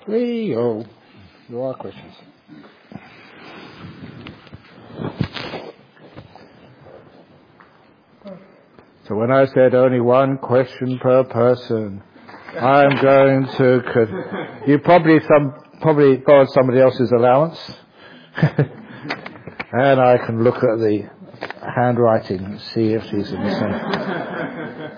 Leo, there are questions. So when I said only one question per person, I'm going to... You probably borrowed somebody else's allowance. And I can look at the handwriting and see if these are the same.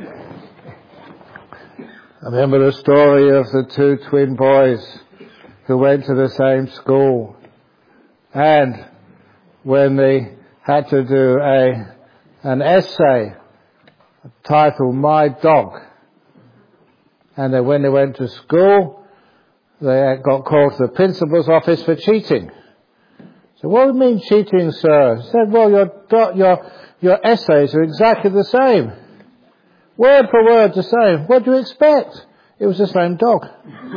I remember the story of the two twin boys who went to the same school. And when they had to do an essay titled My Dog, and then when they went to school, they got called to the principal's office for cheating. So what do you mean cheating, sir? He said, well, your essays are exactly the same. Word for word the same. What do you expect? It was the same dog.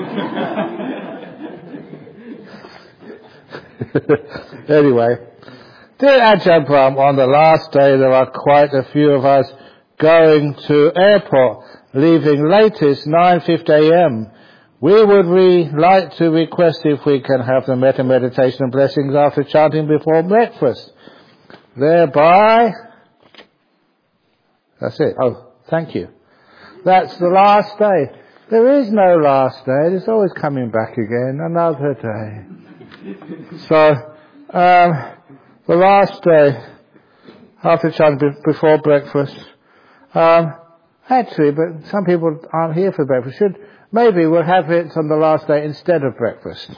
Anyway, dear Ajahn Brahm, on the last day there are quite a few of us going to airport, leaving latest 9:50 a.m. We would like to request if we can have the metta meditation and blessings after chanting before breakfast. Thereby, that's it. Oh, thank you. That's the last day. There is no last day. There's always coming back again, another day. So, the last day, after chanting before breakfast, actually, but some people aren't here for breakfast. Maybe we'll have it on the last day instead of breakfast.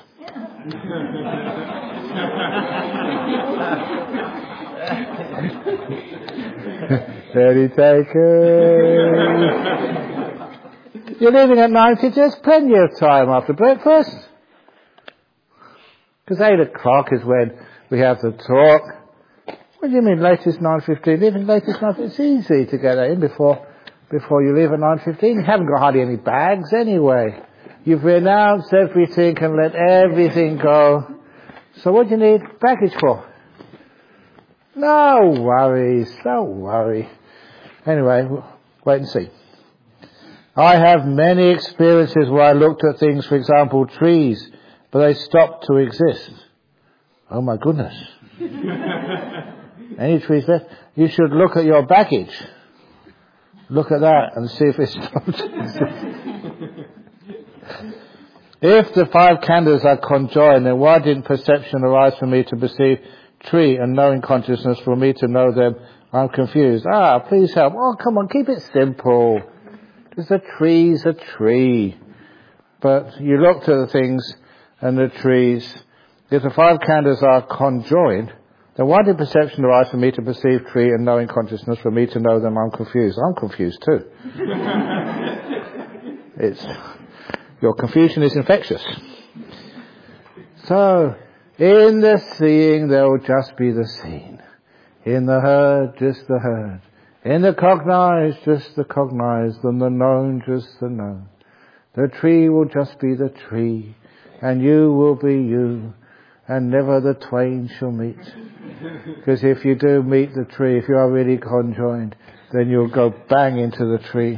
Any takers? You're leaving at 9:50. There's plenty of time after breakfast. Because 8 o'clock is when we have the talk. What do you mean latest 9:15? Leaving latest 9:15? It's easy to get in before you leave at 9:15. You haven't got hardly any bags anyway. You've renounced everything and let everything go. So what do you need baggage for? No worries, don't worry. Anyway, wait and see. I have many experiences where I looked at things, for example, trees, but they stopped to exist. Oh my goodness. Any trees left? You should look at your baggage. Look at that and see if it's stopped. If the 5 khandhas are conjoined, then why didn't perception arise for me to perceive tree and knowing consciousness for me to know them? I'm confused. Please help. Oh, come on, keep it simple. Because a tree's a tree. But you looked at the things and the trees. If the 5 khandhas are conjoined, then why did perception arise for me to perceive tree and knowing consciousness for me to know them? I'm confused. I'm confused too. Your confusion is infectious. So, in the seeing there will just be the seen. In the heard, just the heard. In the cognized, just the cognized. And the known, just the known. The tree will just be the tree. And you will be you. And never the twain shall meet. Because if you do meet the tree, if you are really conjoined, then you'll go bang into the tree.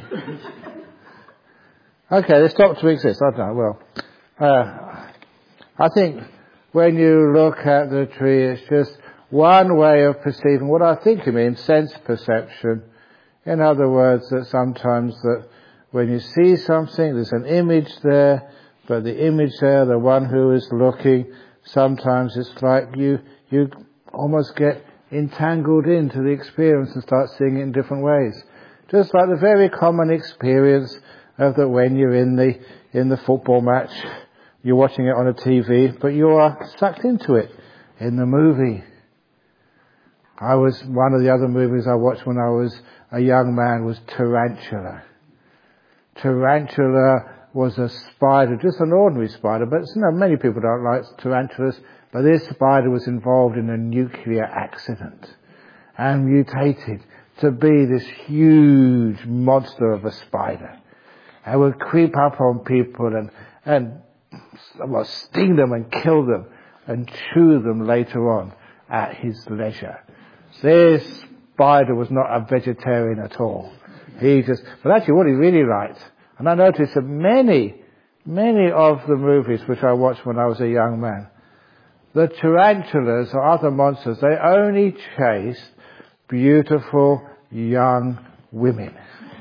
Okay, they stop to exist. I don't know. Well, I think when you look at the tree, it's just one way of perceiving what I think you mean, sense perception. In other words, that sometimes that when you see something, there's an image there, but the image there, the one who is looking, sometimes it's like you almost get entangled into the experience and start seeing it in different ways. Just like the very common experience of that when you're in the football match, you're watching it on a TV, but you are sucked into it in the movie. One of the other movies I watched when I was a young man was Tarantula. Tarantula was a spider, just an ordinary spider, but many people don't like tarantulas, but this spider was involved in a nuclear accident and mutated to be this huge monster of a spider. And would creep up on people and sting them and kill them and chew them later on at his leisure. This spider was not a vegetarian at all. But actually what he really liked, and I noticed that many many of the movies which I watched when I was a young man, the tarantulas or other monsters, they only chased beautiful young women.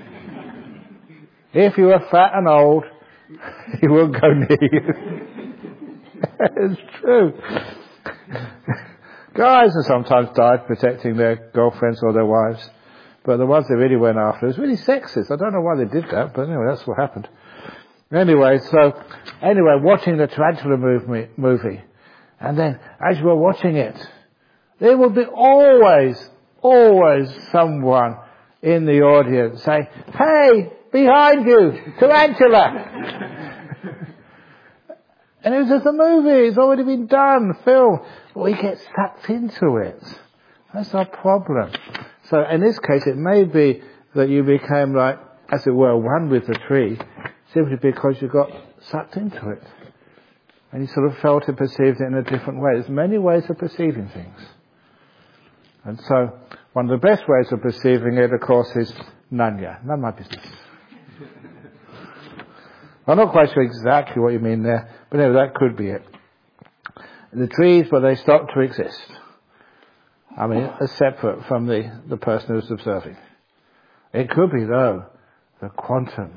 If you were fat and old, he wouldn't go near you. It's true. Guys have sometimes died protecting their girlfriends or their wives, but the ones they really went after, it was really sexist. I don't know why they did that, but anyway, that's what happened. Anyway, watching the tarantula movie, and then as you were watching it, there would be always someone in the audience say, "Hey, behind you, tarantula!" And it was just a movie. It's already been done, filmed. But we get sucked into it. That's our problem. So in this case, it may be that you became like, as it were, one with the tree, simply because you got sucked into it. And you sort of felt and perceived it in a different way. There's many ways of perceiving things. And so, one of the best ways of perceiving it, of course, is none my business. I'm not quite sure exactly what you mean there, but anyway, that could be it. The trees, but they stop to exist. I mean, are separate from the person who's observing. It could be, though, the quantum,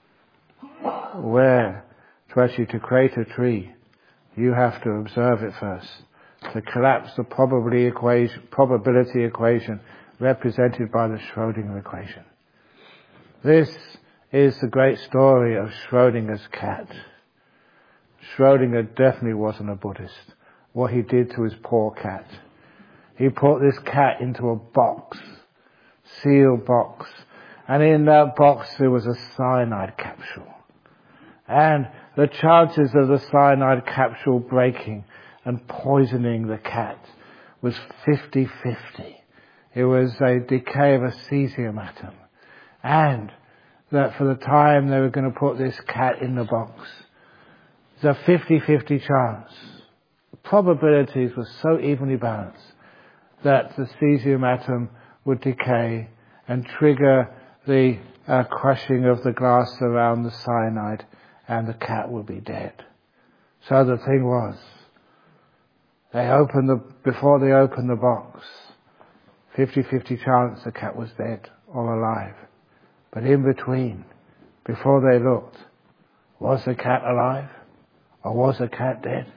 where to create a tree, you have to observe it first, to collapse the probability equation represented by the Schrödinger equation. This is the great story of Schrödinger's cat. Schrödinger definitely wasn't a Buddhist. What he did to his poor cat. He put this cat into a box, sealed box, and in that box there was a cyanide capsule. And the chances of the cyanide capsule breaking and poisoning the cat was 50-50. It was a decay of a cesium atom. And that for the time they were going to put this cat in the box, there's a 50-50 chance. The probabilities were so evenly balanced that the cesium atom would decay and trigger the crushing of the glass around the cyanide, and the cat would be dead. So the thing was, before they opened the box, 50-50 chance the cat was dead or alive. But in between, before they looked, was the cat alive or was the cat dead?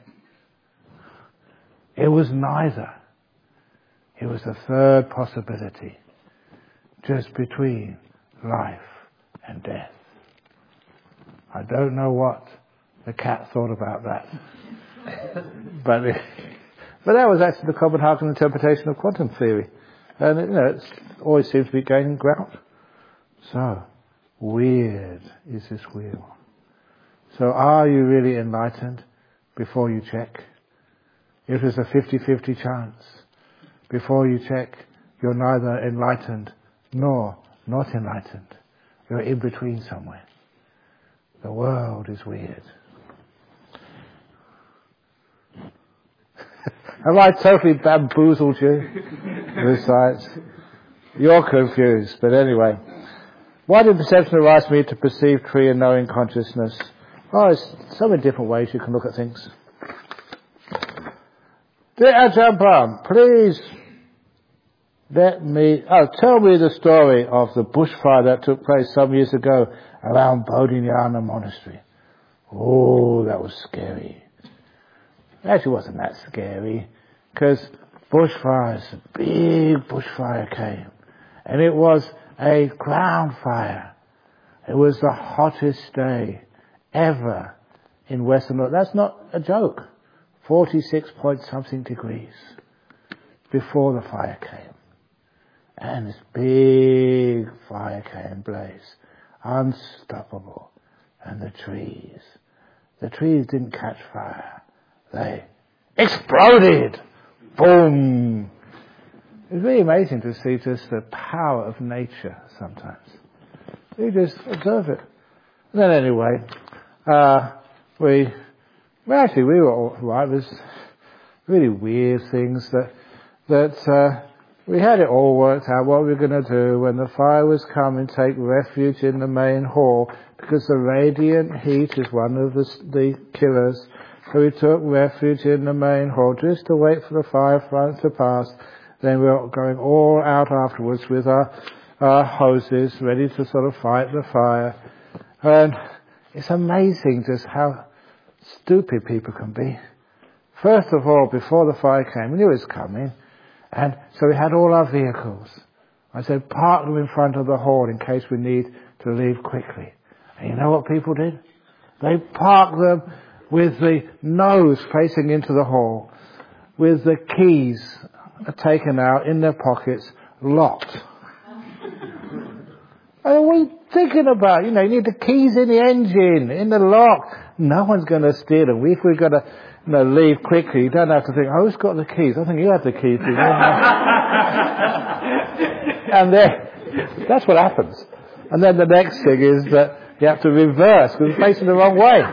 It was neither. It was the third possibility, just between life and death. I don't know what the cat thought about that. but that was actually the Copenhagen interpretation of quantum theory. And it always seems to be gaining ground. So, weird is this wheel. So are you really enlightened before you check? If there's a 50-50 chance, before you check, you're neither enlightened nor not enlightened. You're in between somewhere. The world is weird. Have I totally bamboozled you with science? You're confused, but anyway. Why did perception arise me to perceive tree and knowing consciousness? Oh, there's so many different ways you can look at things. Dear Ajahn, please tell me the story of the bushfire that took place some years ago around Bodhinyana Monastery. Oh, that was scary. Actually, it wasn't that scary, because a big bushfire came, and it was a ground fire. It was the hottest day ever in Western Europe. That's not a joke. 46 point something degrees before the fire came. And this big fire came blaze. Unstoppable. And the trees didn't catch fire. They exploded. Boom. It's really amazing to see just the power of nature sometimes. You just observe it. And then anyway, we were all right. It was really weird things that we had it all worked out what we were going to do when the fire was coming, take refuge in the main hall, because the radiant heat is one of the killers. So we took refuge in the main hall just to wait for the fireflies to pass. Then we were going all out afterwards with our hoses, ready to sort of fight the fire. And it's amazing just how stupid people can be. First of all, before the fire came, we knew it was coming, and so we had all our vehicles. I said, park them in front of the hall in case we need to leave quickly. And you know what people did? They parked them with the nose facing into the hall, with the keys taken out in their pockets, locked. And what are you thinking about? You need the keys in the engine, in the lock. No one's going to steal them. If we're going to leave quickly, you don't have to think, who's got the keys? I think you have the keys. And then, that's what happens. And then the next thing is that you have to reverse because you're facing the wrong way.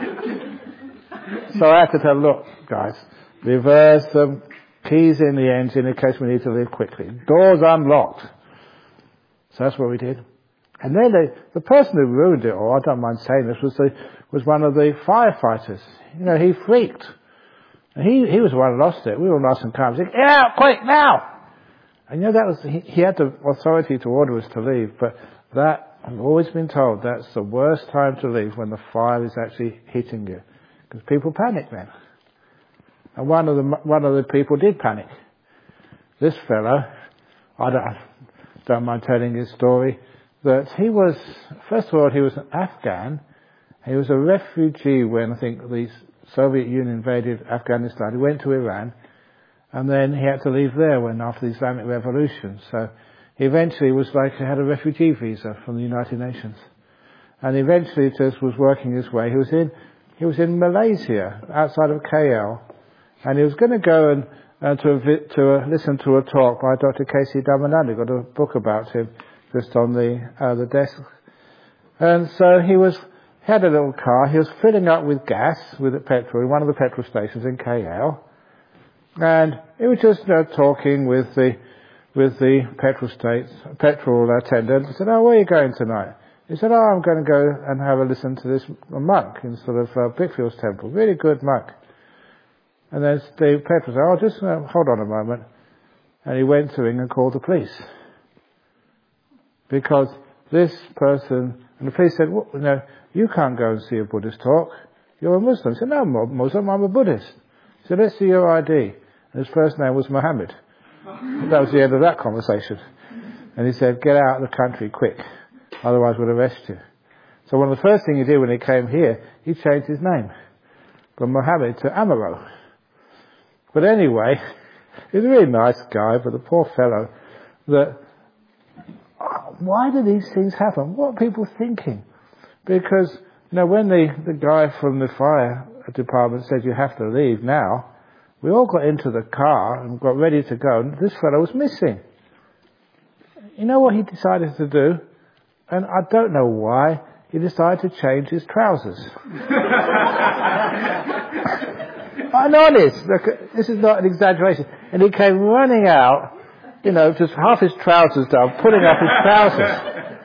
So I had to tell them, look, guys, reverse them, keys in the engine in case we need to leave quickly. Doors unlocked. So that's what we did. And then the person who ruined it all, I don't mind saying this, was one of the firefighters. He freaked. And he was the one who lost it. We were nice and calm. He said, get out, quick, now! And that was, he had the authority to order us to leave, but that, I've always been told, that's the worst time to leave, when the fire is actually hitting you. Because people panic then. And one of the people did panic. This fellow, I don't mind telling his story, that he was, first of all, he was an Afghan. He was a refugee when, I think, the Soviet Union invaded Afghanistan. He went to Iran, and then he had to leave there after the Islamic Revolution. So he eventually he had a refugee visa from the United Nations. And eventually just was working his way. He was in Malaysia, outside of KL, and he was going to go and to listen to a talk by Dr. K.C. Dhammananda. Got a book about him just on the desk. And so he had a little car. He was filling up with gas, with petrol, in one of the petrol stations in KL. And he was just talking with the petrol attendant. He said, "Oh, where are you going tonight?" He said, "Oh, I'm going to go and have a listen to this monk in sort of Brickfield's temple. Really good monk." And then the petrol said, "Oh, just hold on a moment." And he went to him and called the police. Because this person, and the police said, "Well, you can't go and see a Buddhist talk. You're a Muslim." He said, "No, I'm not a Muslim, I'm a Buddhist." He said, "Let's see your ID." And his first name was Muhammad. That was the end of that conversation. And he said, "Get out of the country quick, otherwise we'll arrest you." So one of the first things he did when he came here, he changed his name from Muhammad to Amaro. But anyway, he's a really nice guy, but the poor fellow, why do these things happen? What are people thinking? Because, when the guy from the fire department said you have to leave now, we all got into the car and got ready to go, and this fellow was missing. You know what he decided to do? And I don't know why, he decided to change his trousers. I'm honest. Look, this is not an exaggeration. And he came running out, just half his trousers down, pulling up his trousers.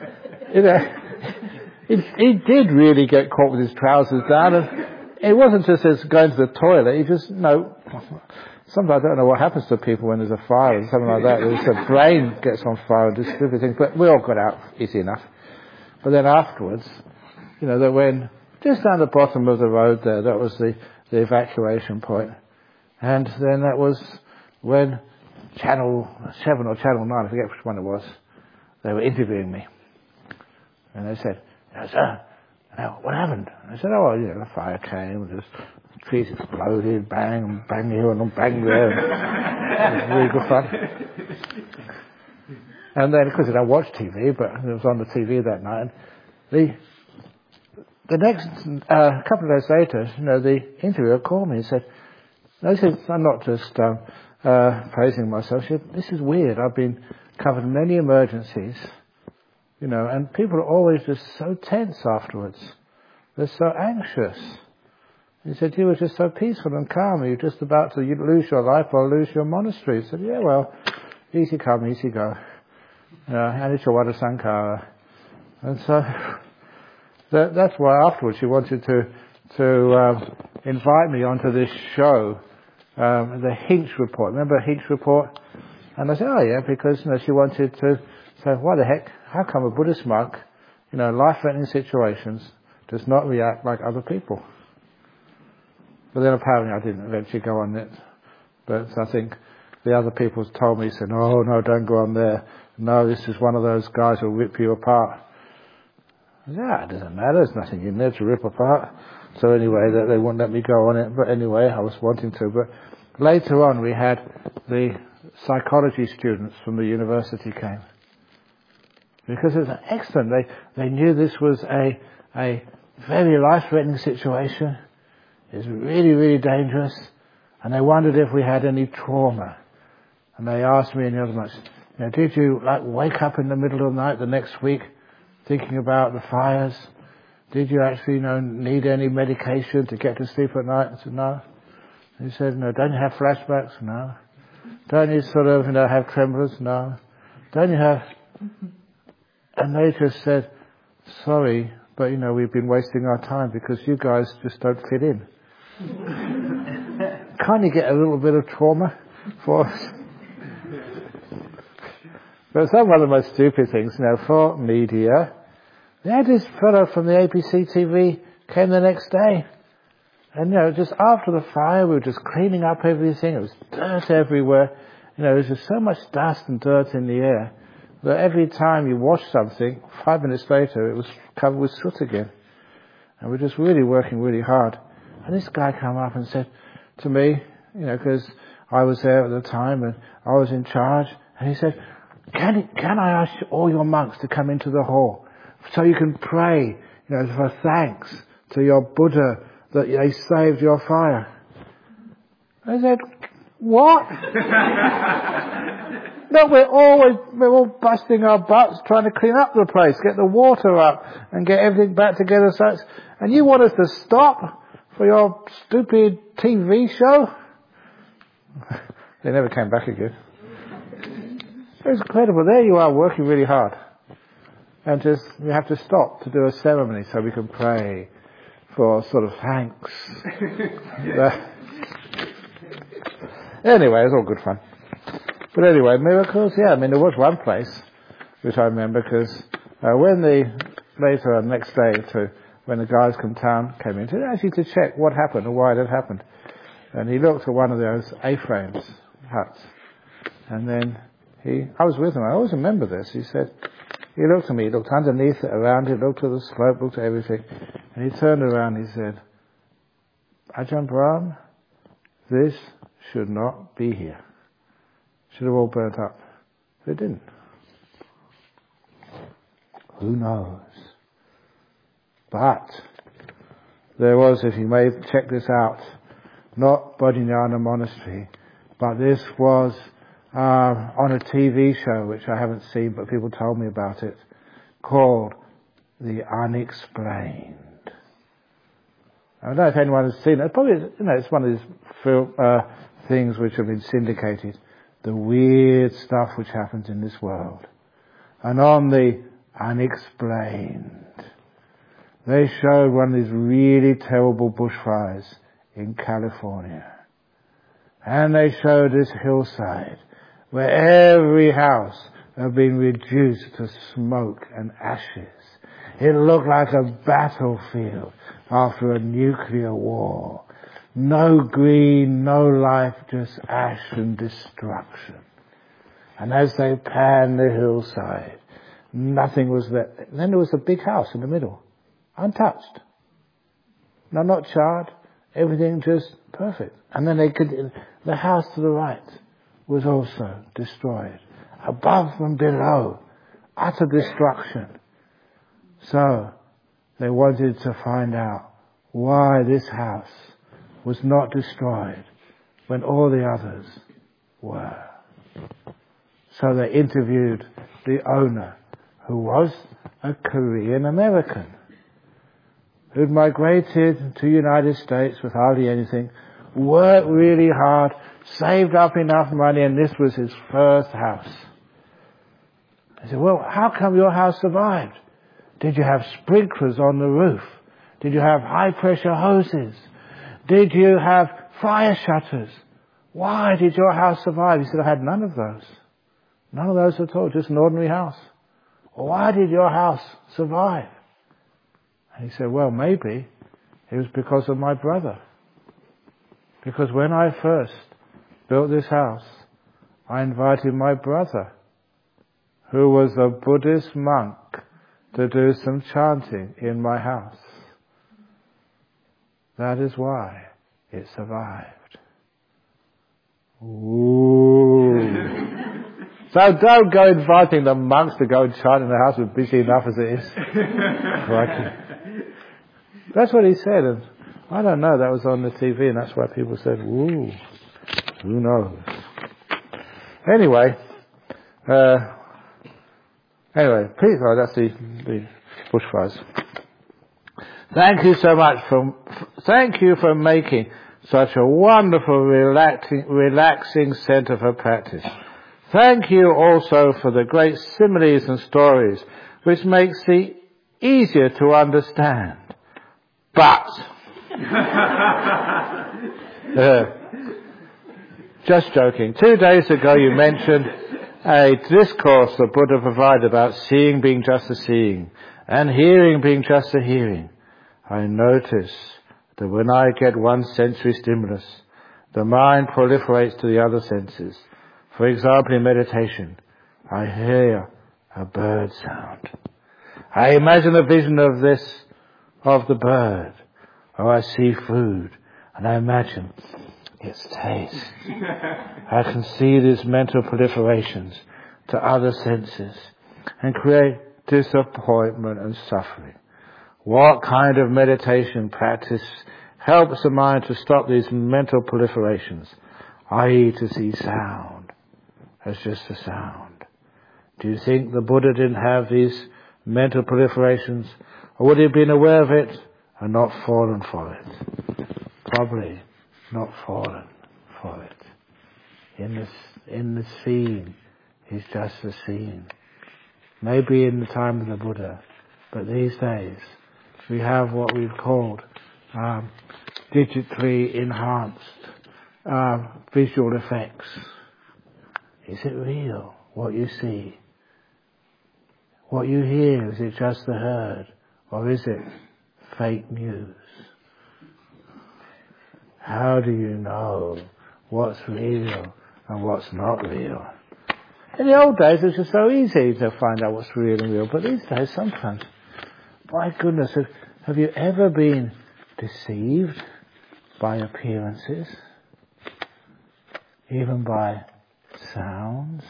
He did really get caught with his trousers down, and it wasn't just as going to the toilet. He just, sometimes I don't know what happens to people when there's a fire or something like that. The brain gets on fire and distributes things, but we all got out easy enough. But then afterwards, that when, just down the bottom of the road there, that was the evacuation point. And then that was when Channel 7 or Channel 9, I forget which one it was, they were interviewing me. And they said, "Sir, what happened?" I said, "Oh, the fire came, the trees exploded, bang, bang here and bang there." It was really good fun. And then, of course, I don't watch TV, but it was on the TV that night. And the next couple of days later, the interviewer called me and said, "I'm not just praising myself. She said, this is weird. I've been covered in many emergencies, and people are always just so tense afterwards. They're so anxious." He said, "You were just so peaceful and calm. You're just about to lose your life or lose your monastery." He said, "Yeah, well, easy come, easy go. Anicca Sankara. And so that's why afterwards she wanted to invite me onto this show, the Hinch Report. Remember Hinch Report? And I said, oh yeah, because she wanted to say, why the heck? How come a Buddhist monk, life-threatening situations, does not react like other people? But then apparently I didn't eventually go on it. But I think the other people told me, said, oh no, don't go on there. No, this is one of those guys who'll rip you apart. I said, it doesn't matter, there's nothing in there to rip apart. So anyway, they wouldn't let me go on it. But anyway, I was wanting to. But later on we had the psychology students from the university came. Because it was excellent. They knew this was a very life-threatening situation. It's really, really dangerous. And they wondered if we had any trauma. And they asked me and the other much, did you wake up in the middle of the night the next week thinking about the fires? Did you actually, need any medication to get to sleep at night? I said, no. And he said, no. Don't you have flashbacks? No. Don't you sort of, have tremors? No. Don't you have... And they just said, sorry, but we've been wasting our time because you guys just don't fit in. Can't you get a little bit of trauma for us? But some of the most stupid things, for media, they had this fellow from the ABC TV came the next day. And, just after the fire, we were just cleaning up everything. It was dirt everywhere. There was just so much dust and dirt in the air that every time you washed something, 5 minutes later, it was covered with soot again. And we're just really working really hard. And this guy came up and said to me, because I was there at the time and I was in charge, and he said, can I ask all your monks to come into the hall so you can pray, for thanks to your Buddha that they saved your fire? I said, what? No, we're all busting our butts trying to clean up the place, get the water up and get everything back together. And you want us to stop for your stupid TV show? They never came back again. It was incredible. There you are working really hard. And we have to stop to do a ceremony so we can pray for sort of thanks. Anyway, it's all good fun. But anyway, miracles, there was one place which I remember because later on next day when the guys from town came in to check what happened and why it had happened. And he looked at one of those A-frames huts. And then I was with him, I always remember this, he looked at me, he looked underneath it, around it, looked at the slope, looked at everything. And he turned around and he said, Ajahn Brahm, this should not be here. Should have all burnt up. But it didn't. Who knows? But there was, if you may check this out, not Bodhinyana Monastery, but this was on a TV show which I haven't seen, but people told me about it, called The Unexplained. I don't know if anyone has seen it. Probably, it's one of these things which have been syndicated. The weird stuff which happens in this world. And on The Unexplained, they showed one of these really terrible bushfires in California. And they showed this hillside where every house had been reduced to smoke and ashes. It looked like a battlefield after a nuclear war. No green, no life, just ash and destruction. And as they panned the hillside, nothing was there. And then there was a big house in the middle, untouched. No, not charred. Everything just perfect. And then the house to the right was also destroyed. Above and below, utter destruction. So, they wanted to find out why this house was not destroyed when all the others were. So they interviewed the owner, who was a Korean American, who'd migrated to the United States with hardly anything, worked really hard, saved up enough money, and this was his first house. I said, well, how come your house survived? Did you have sprinklers on the roof? Did you have high pressure hoses? Did you have fire shutters? Why did your house survive? He said, I had none of those. None of those at all, just an ordinary house. Why did your house survive? And he said, well, maybe it was because of my brother. Because when I first built this house, I invited my brother, who was a Buddhist monk, to do some chanting in my house. That is why it survived. Ooh. So don't go inviting the monks to go and chant in the house. We're busy enough as it is. That's what he said. And I don't know, that was on the TV, and that's why people said, ooh, who knows. Anyway, please, that's the bushfires. Thank you so much thank you for making such a wonderful, relaxing centre for practice. Thank you also for the great similes and stories, which makes it easier to understand. But, just joking. 2 days ago you mentioned a discourse the Buddha provided about seeing being just a seeing and hearing being just a hearing. I notice that when I get one sensory stimulus, the mind proliferates to the other senses. For example, in meditation, I hear a bird sound. I imagine a vision of the bird, or I see food, and I imagine its taste. I can see these mental proliferations to other senses and create disappointment and suffering. What kind of meditation practice helps the mind to stop these mental proliferations, i.e. to see sound as just a sound? Do you think the Buddha didn't have these mental proliferations, or would he have been aware of it and not fallen for it? Probably not fallen for it. In the seeing, he's just a seeing. Maybe in the time of the Buddha, but these days we have what we've called digitally enhanced visual effects. Is it real, what you see? What you hear, is it just the herd, or is it fake news? How do you know what's real and what's not real? In the old days, it was just so easy to find out what's real and real, but these days, sometimes, my goodness, have you ever been deceived by appearances? Even by sounds?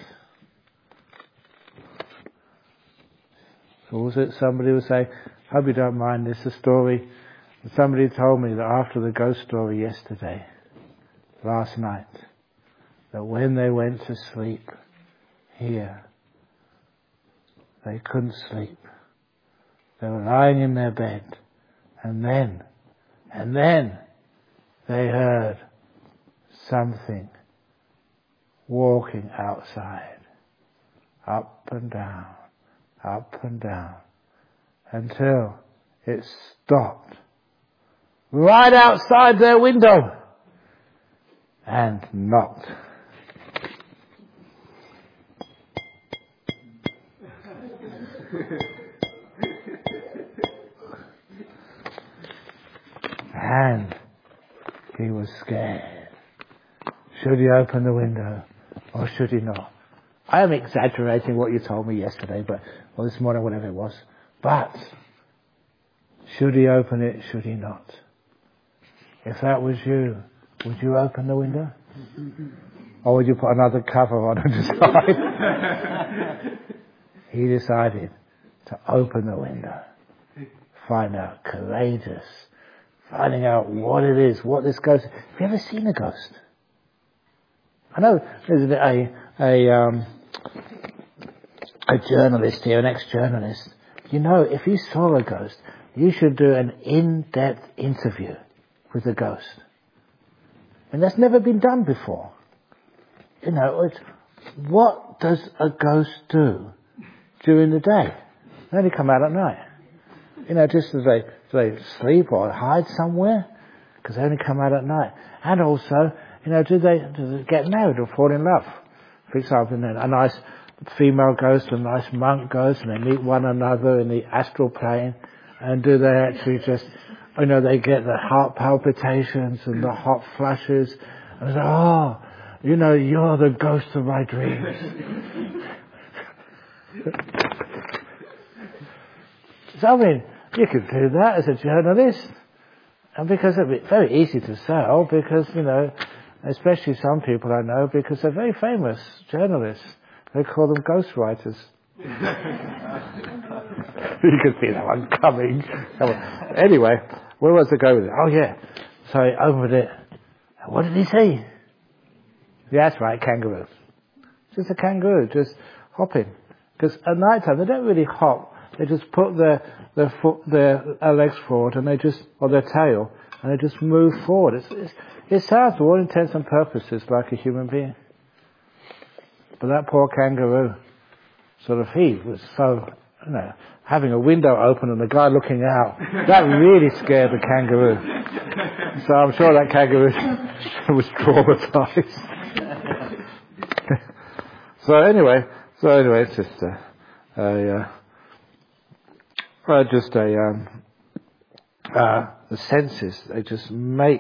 So was it somebody would say, hope you don't mind this, a story. Somebody told me that after the ghost story yesterday, last night, that when they went to sleep here, they couldn't sleep. They were lying in their bed, and then they heard something walking outside, up and down, until it stopped right outside their window and knocked. And he was scared. Should he open the window or should he not? I am exaggerating what you told me yesterday, or this morning, whatever it was. But should he open it, should he not? If that was you, would you open the window? Or would you put another cover on and decide? He decided to open the window. Find out, courageous. Finding out what it is, what this ghost... Have you ever seen a ghost? I know there's a journalist here, an ex-journalist. You know, if you saw a ghost, you should do an in-depth interview with the ghost. And that's never been done before. What does a ghost do during the day? They only come out at night. Just do they sleep or hide somewhere? Because they only come out at night. And also, do they get married or fall in love? For example, a nice female ghost, a nice monk ghost, and they meet one another in the astral plane. And do they actually just, they get the heart palpitations and the hot flushes. And they say, you're the ghost of my dreams. So, you could do that as a journalist. And because it's very easy to sell, because, especially some people I know, because they're very famous journalists. They call them ghostwriters. You can see that one coming. Anyway, where was I going with it? Oh yeah. So I opened it. What did he see? Yeah, that's right, kangaroo. Just a kangaroo, just hopping. Because at night time, they don't really hop. They just put their legs forward and or their tail, and they just move forward. It sounds, for all intents and purposes, like a human being. But that poor kangaroo, he was so, having a window open and the guy looking out, that really scared the kangaroo. So I'm sure that kangaroo was traumatized. So anyway, it's just the senses, they just make,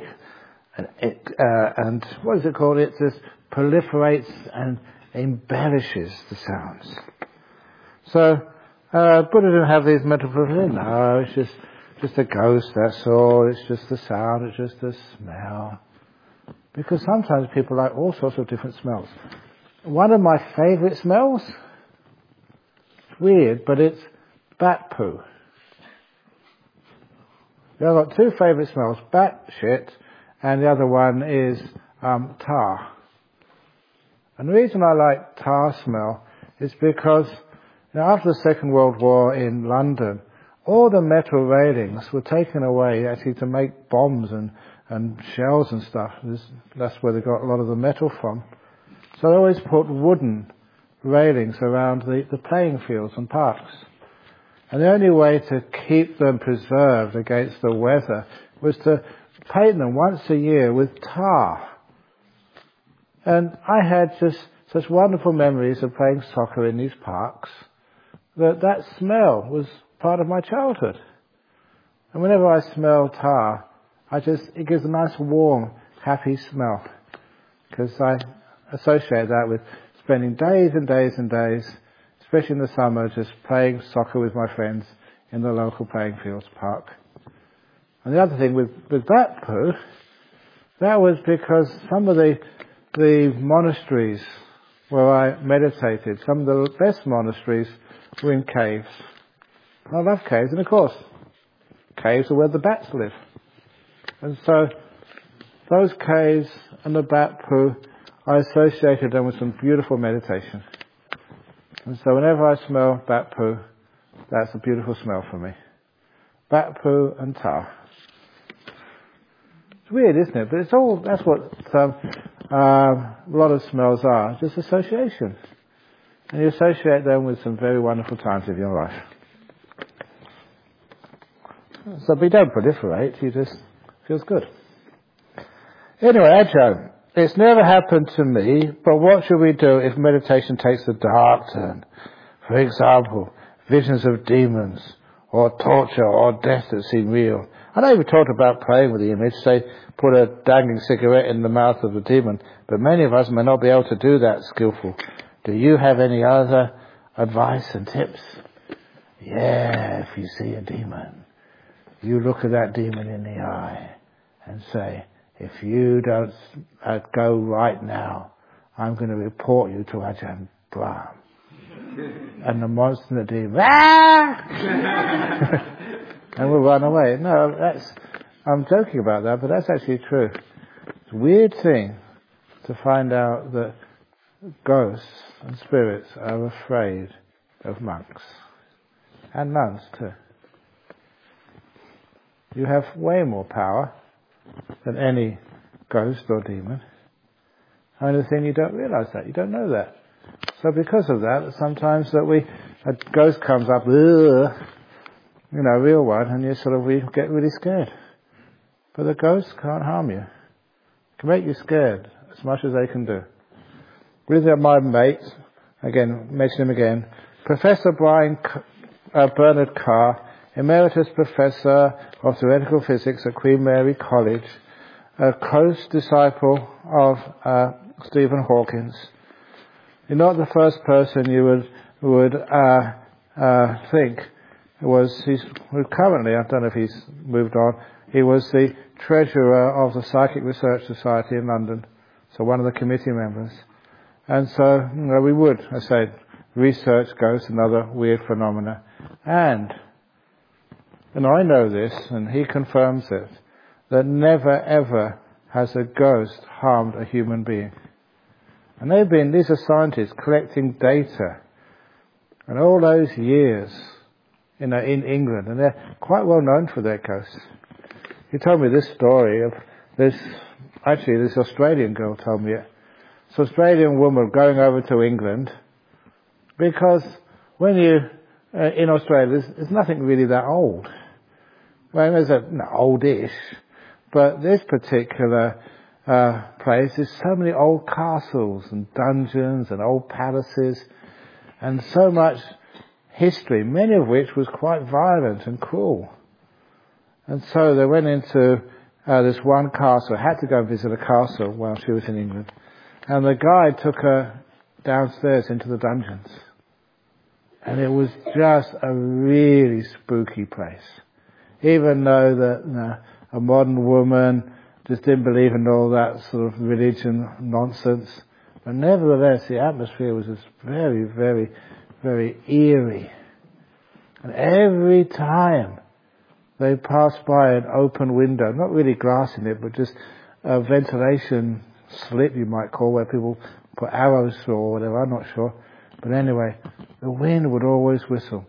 and what is it called? It just proliferates and embellishes the sounds. So, Buddha didn't have these metaphors in. No, it's just a ghost, that's all. It's just the sound, it's just the smell. Because sometimes people like all sorts of different smells. One of my favourite smells, it's weird, but it's bat poo. I've got two favourite smells, bat shit, and the other one is tar. And the reason I like tar smell is because after the Second World War in London, all the metal railings were taken away actually to make bombs and shells and stuff. That's where they got a lot of the metal from. So they always put wooden railings around the playing fields and parks. And the only way to keep them preserved against the weather was to paint them once a year with tar. And I had just such wonderful memories of playing soccer in these parks that smell was part of my childhood. And whenever I smell tar, it gives a nice warm, happy smell. Because I associate that with spending days and days and days, especially in the summer, just playing soccer with my friends in the local playing fields park. And the other thing with that poo, that was because some of the monasteries where I meditated, some of the best monasteries were in caves. I love caves, and of course, caves are where the bats live. And so, those caves and the bat poo, I associated them with some beautiful meditation. And so whenever I smell bat poo, that's a beautiful smell for me. Bat poo and tar. It's weird, isn't it? But that's what a lot of smells are, just association. And you associate them with some very wonderful times of your life. So we don't proliferate, it just feels good. Anyway, Ajo, it's never happened to me, but what should we do if meditation takes a dark turn? For example, visions of demons, or torture, or death that seem real. I know we talked about playing with the image, say, put a dangling cigarette in the mouth of the demon, but many of us may not be able to do that skillful. Do you have any other advice and tips? Yeah, if you see a demon, you look at that demon in the eye and say, if you don't go right now, I'm going to report you to Ajahn Brahm. And the monster and the demon, and we'll run away. No, I'm joking about that, but that's actually true. It's a weird thing to find out that ghosts and spirits are afraid of monks. And nuns too. You have way more power than any ghost or demon. Only thing, you don't realise that. You don't know that. So because of that, sometimes that a ghost comes up, real one, and we get really scared. But the ghosts can't harm you. Can make you scared as much as they can do. With my mate, again, mention him again, Professor Bernard Carr, Emeritus Professor of Theoretical Physics at Queen Mary College, a close disciple of Stephen Hawking. You're not the first person you would think currently, I don't know if he's moved on, he was the treasurer of the Psychic Research Society in London, so one of the committee members. And so, we would, I said, research ghosts and other weird phenomena. And I know this, and he confirms it, that never ever has a ghost harmed a human being. And these are scientists collecting data, and all those years, in England, and they're quite well known for their ghosts. He told me this story of this Australian girl told me it. This Australian woman going over to England, because when in Australia, there's nothing really that old. Well, there's oldish, but this particular place, there's so many old castles and dungeons and old palaces, and so much history, many of which was quite violent and cruel. And so they went into this one castle, had to go and visit a castle while she was in England. And the guide took her downstairs into the dungeons. And it was just a really spooky place. Even though that a modern woman just didn't believe in all that sort of religion nonsense. But nevertheless, the atmosphere was just very, very, very eerie. And every time they passed by an open window, not really glass in it, but just a ventilation slit, you might call, where people put arrows through or whatever, I'm not sure. But anyway, the wind would always whistle.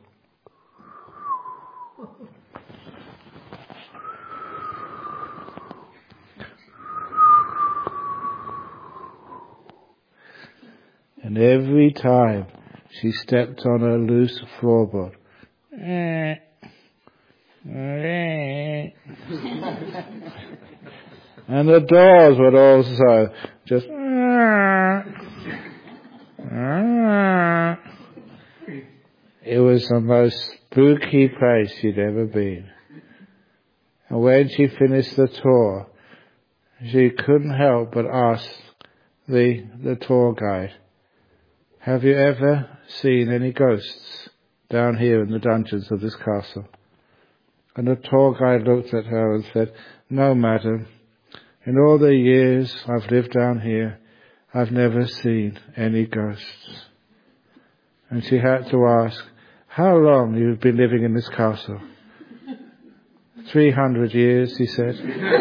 And every time she stepped on a loose floorboard, and the doors would also just it was the most spooky place she'd ever been. And when she finished the tour, she couldn't help but ask the tour guide, "Have you ever seen any ghosts down here in the dungeons of this castle?" And the tour guide looked at her and said, "No, madam. In all the years I've lived down here, I've never seen any ghosts." And she had to ask, "How long you've been living in this castle?" 300 years, he said.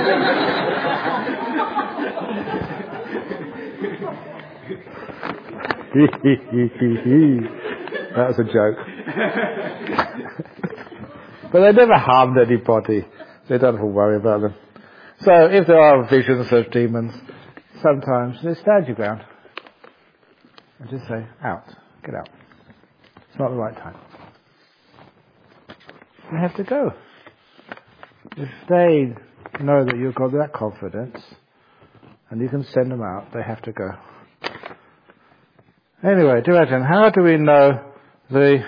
That was a joke. But they never harmed anybody. They don't have to worry about them. So if there are visions of demons, sometimes they stand your ground and just say, "Out, get out. It's not the right time." They have to go. If they know that you've got that confidence and you can send them out, they have to go. Anyway, how do we know the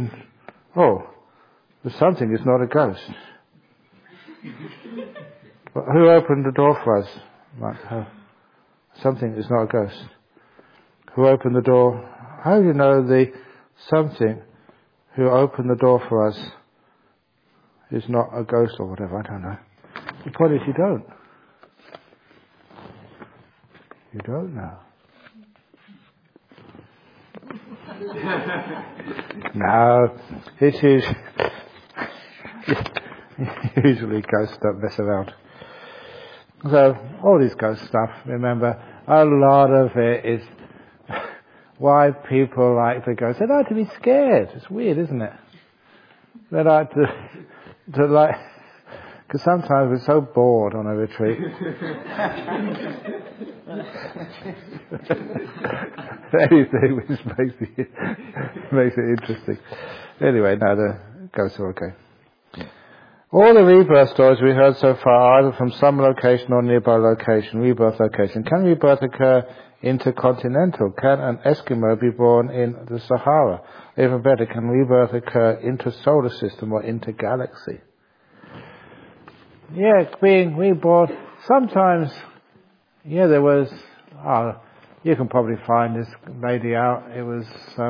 something is not a ghost? But who opened the door for us? Something is not a ghost. Who opened the door? How do you know the something who opened the door for us is not a ghost or whatever? I don't know. The point is you don't. You don't know. No, it is usually ghosts don't mess around. So all this ghost stuff, remember, a lot of it is why people like to go. They like to be scared. It's weird, isn't it? They like to Because sometimes we're so bored on a retreat. Anything which makes it interesting. Anyway, no, the goes okay. All the rebirth stories we heard so far are either from some location or nearby location, rebirth location. Can rebirth occur intercontinental? Can an Eskimo be born in the Sahara? Even better, can rebirth occur inter-solar system or inter-galaxy? Yeah, being reborn. Sometimes, yeah, there was, you can probably find this lady out. It was,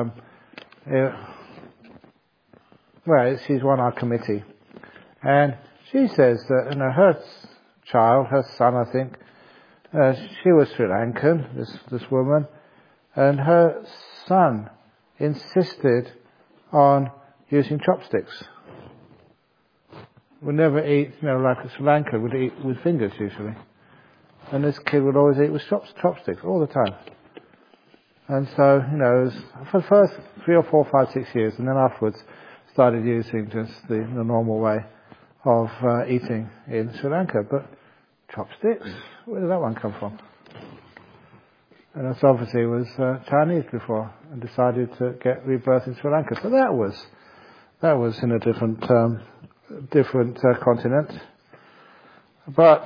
she's on our committee. And she says that, her child, her son, I think, she was Sri Lankan, this woman, and her son insisted on using chopsticks. Would never eat, like a Sri Lanka would eat with fingers usually. And this kid would always eat with chopsticks all the time. And so, it was for the first 3 or 4, 5, 6 years, and then afterwards started using just the normal way of eating in Sri Lanka. But chopsticks, where did that one come from? And that's obviously was Chinese before, and decided to get rebirth in Sri Lanka. So that was in a different continent. But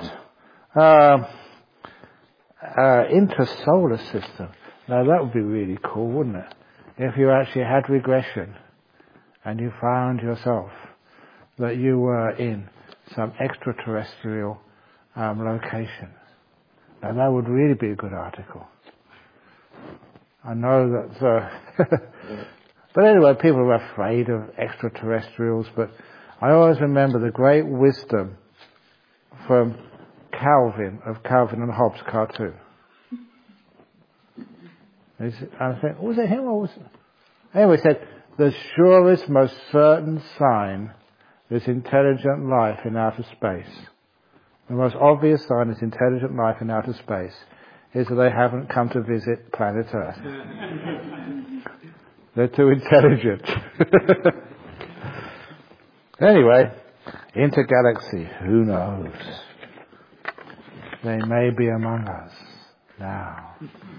intersolar system. Now that would be really cool, wouldn't it? If you actually had regression and you found yourself that you were in some extraterrestrial location. Now that would really be a good article. I know that, but anyway, people are afraid of extraterrestrials, but I always remember the great wisdom from Calvin, of Calvin and Hobbes cartoon. I think, was it him or was it? Anyway, he said, the surest, most certain sign is intelligent life in outer space. The most obvious sign is intelligent life in outer space is that they haven't come to visit planet Earth. They're too intelligent. Anyway, intergalaxy, who knows? They may be among us now.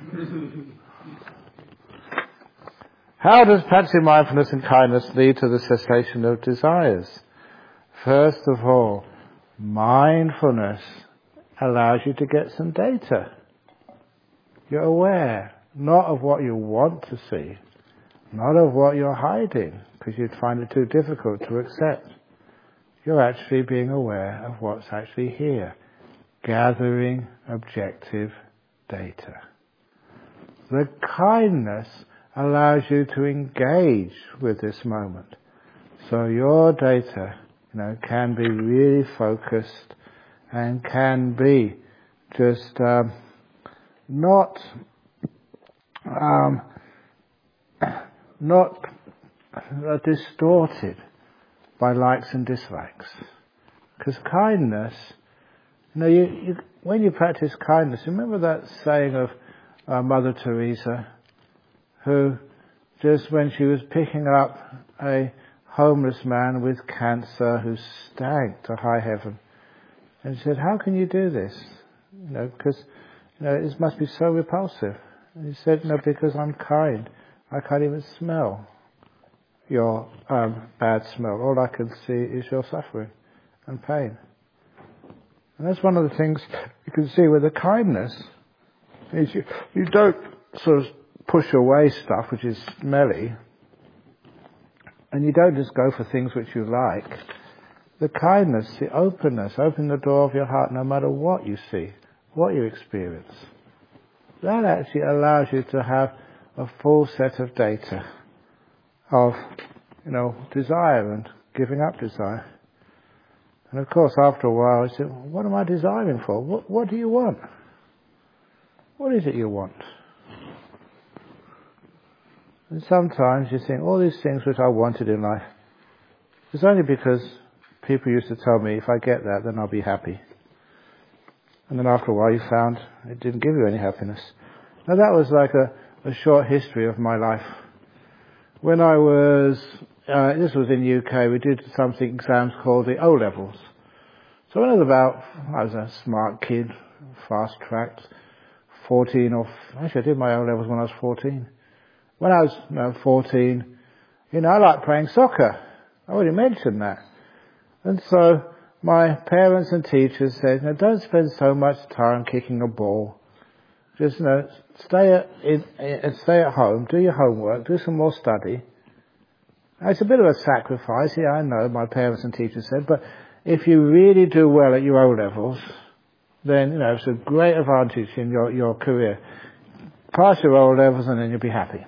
How does practicing mindfulness and kindness lead to the cessation of desires? First of all, mindfulness allows you to get some data. You're aware, not of what you want to see, not of what you're hiding, because you'd find it too difficult to accept. You're actually being aware of what's actually here, gathering objective data. The kindness allows you to engage with this moment. So your data, can be really focused and can be just not distorted by likes and dislikes. Because kindness, when you practice kindness, remember that saying of Mother Teresa, who just when she was picking up a homeless man with cancer who stank to high heaven, and she said, how can you do this? Because it must be so repulsive. And he said, no, because I'm kind. I can't even smell your bad smell. All I can see is your suffering and pain. And that's one of the things you can see with the kindness, is you don't sort of push away stuff which is smelly, and you don't just go for things which you like. The kindness, the openness, open the door of your heart no matter what you see, what you experience. That actually allows you to have a full set of data of, desire and giving up desire. And of course, after a while, you say, what am I desiring for? What do you want? What is it you want? And sometimes you think, all these things which I wanted in life, it's only because people used to tell me, if I get that, then I'll be happy. And then after a while you found it didn't give you any happiness. Now that was like a short history of my life. When I was, this was in UK, we did something exams called the O-levels. So when I was a smart kid, fast-tracked, 14 or... Actually, I did my O-levels when I was 14. When I was 14, I liked playing soccer. I already mentioned that. And so my parents and teachers said, don't spend so much time kicking a ball. Just, stay at home, do your homework, do some more study. Now, it's a bit of a sacrifice, yeah, I know, my parents and teachers said, but if you really do well at your O-levels, then, it's a great advantage in your career. Pass your O-levels and then you'll be happy.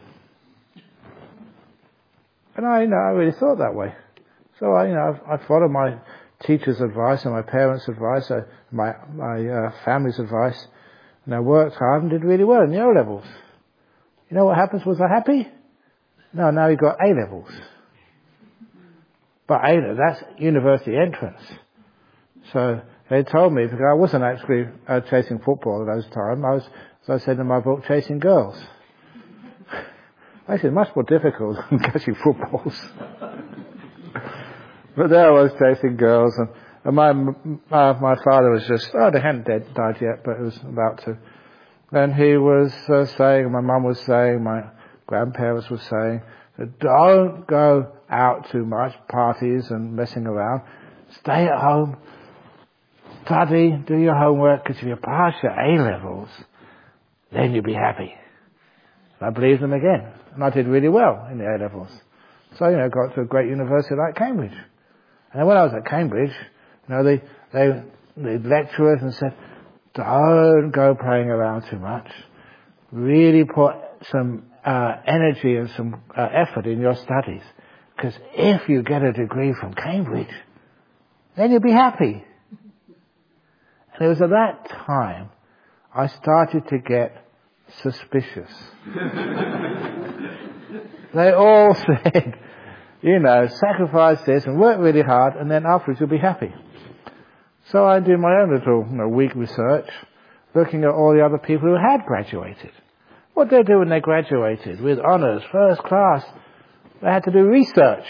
And I really thought that way. So I followed my teacher's advice and my parents' advice, my family's advice, and I worked hard and did really well in the O-levels. You know what happens? Was I happy? No, now you got A-levels. But that's university entrance. So they told me, because I wasn't actually chasing football at those times, I was, as I said in my book, chasing girls. Actually, much more difficult than catching footballs. But there I was chasing girls, and my father was just, they hadn't died yet, but it was about to. And he was saying, my mum was saying, my grandparents were saying, don't go out too much, parties and messing around. Stay at home, study, do your homework, because if you pass your A-levels, then you'll be happy. And I believed them again. And I did really well in the A-levels. So, got to a great university like Cambridge. And then when I was at Cambridge, the lecturers and said, don't go playing around too much. Really put some energy and some effort in your studies. Because if you get a degree from Cambridge, then you'll be happy. And it was at that time I started to get suspicious. They all said, sacrifice this and work really hard, and then afterwards you'll be happy. So I did my own little week research, looking at all the other people who had graduated. What did they do when they graduated? With honours, first class. They had to do research.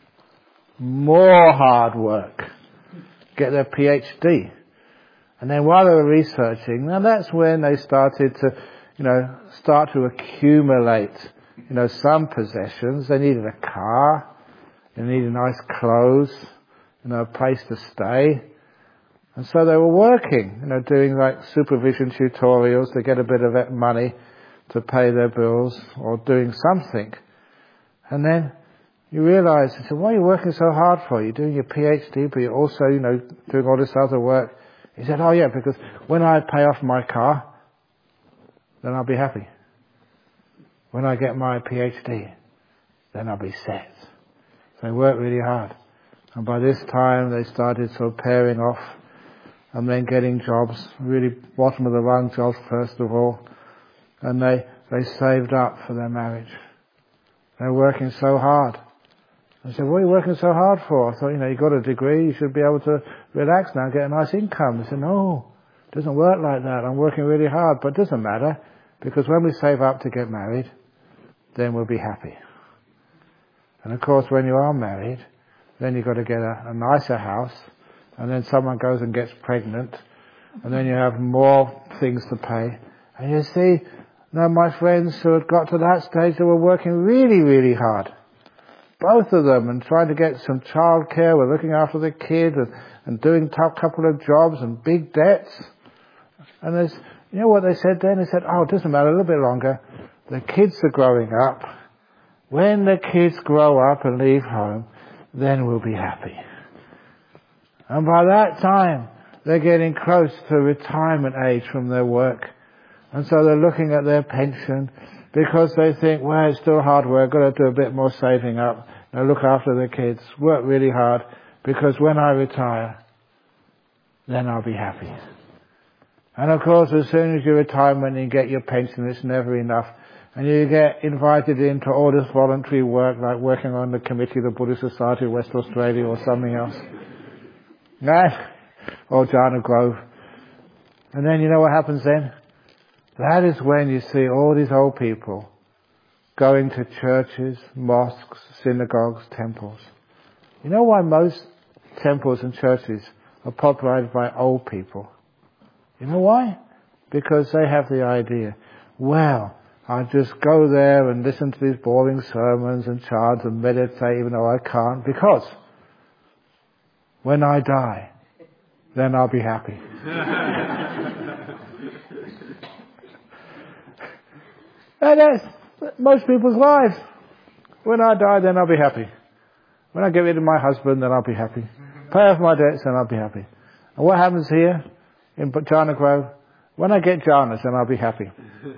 More hard work. Get their PhD. And then while they were researching, now that's when they started to accumulate, some possessions. They needed a car. They needed nice clothes, a place to stay. And so they were working, doing like supervision tutorials to get a bit of money to pay their bills or doing something. And then you realize, I said, what are you working so hard for? You're doing your PhD, but you're also, doing all this other work. He said, oh yeah, because when I pay off my car, then I'll be happy. When I get my PhD, then I'll be set. So they worked really hard. And by this time, they started sort of pairing off and then getting jobs, really bottom of the rung jobs first of all. And they saved up for their marriage. They're working so hard. I said, what are you working so hard for? I thought, you got a degree, you should be able to relax now and get a nice income. They said, no, it doesn't work like that. I'm working really hard. But it doesn't matter, because when we save up to get married, then we'll be happy. And of course, when you are married, then you've got to get a nicer house, and then someone goes and gets pregnant, and then you have more things to pay. And you see, now my friends who had got to that stage, they were working really, really hard. Both of them, and trying to get some childcare, were looking after the kids and doing a couple of jobs and big debts. And there's, what they said then? They said, oh, it doesn't matter, a little bit longer. The kids are growing up. When the kids grow up and leave home, then we'll be happy. And by that time, they're getting close to retirement age from their work. And so they're looking at their pension, because they think, well, it's still hard work, got to do a bit more saving up, look after the kids, work really hard, because when I retire, then I'll be happy. And of course, as soon as you retire and you get your pension, it's never enough. And you get invited into all this voluntary work, like working on the committee of the Buddhist Society of West Australia or something else. Or Jhana Grove. And then you know what happens then? That is when you see all these old people going to churches, mosques, synagogues, temples. You know why most temples and churches are populated by old people. You know why? Because they have the idea, well, I just go there and listen to these boring sermons and chant and meditate even though I can't, because when I die, then I'll be happy. And that's most people's lives. When I die, then I'll be happy. When I get rid of my husband, then I'll be happy. Pay off my debts, then I'll be happy. And what happens here in Jhana Grove? When I get jhanas, then I'll be happy.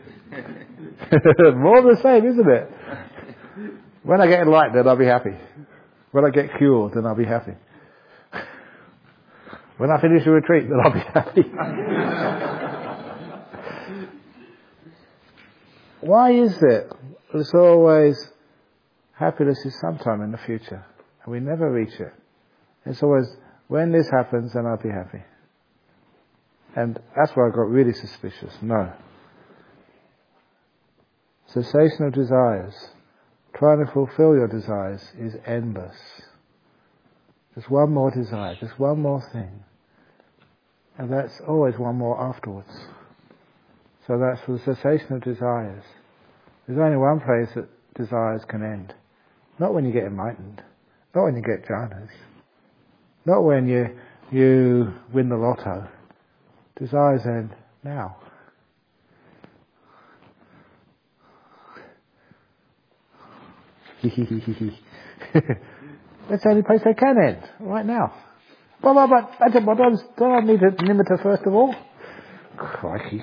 More of the same, isn't it? When I get enlightened, then I'll be happy. When I get cured, then I'll be happy. When I finish the retreat, then I'll be happy. Why is it? It's always happiness is sometime in the future, and we never reach it. It's always, when this happens, then I'll be happy. And that's where I got really suspicious. No. Cessation of desires, trying to fulfill your desires, is endless. Just one more desire, just one more thing. And that's always one more afterwards. So that's for the cessation of desires. There's only one place that desires can end. Not when you get enlightened. Not when you get jhanas. Not when you win the lotto. Desires end now. That's the only place they can end, right now. But don't I need a nimitta first of all? Crikey.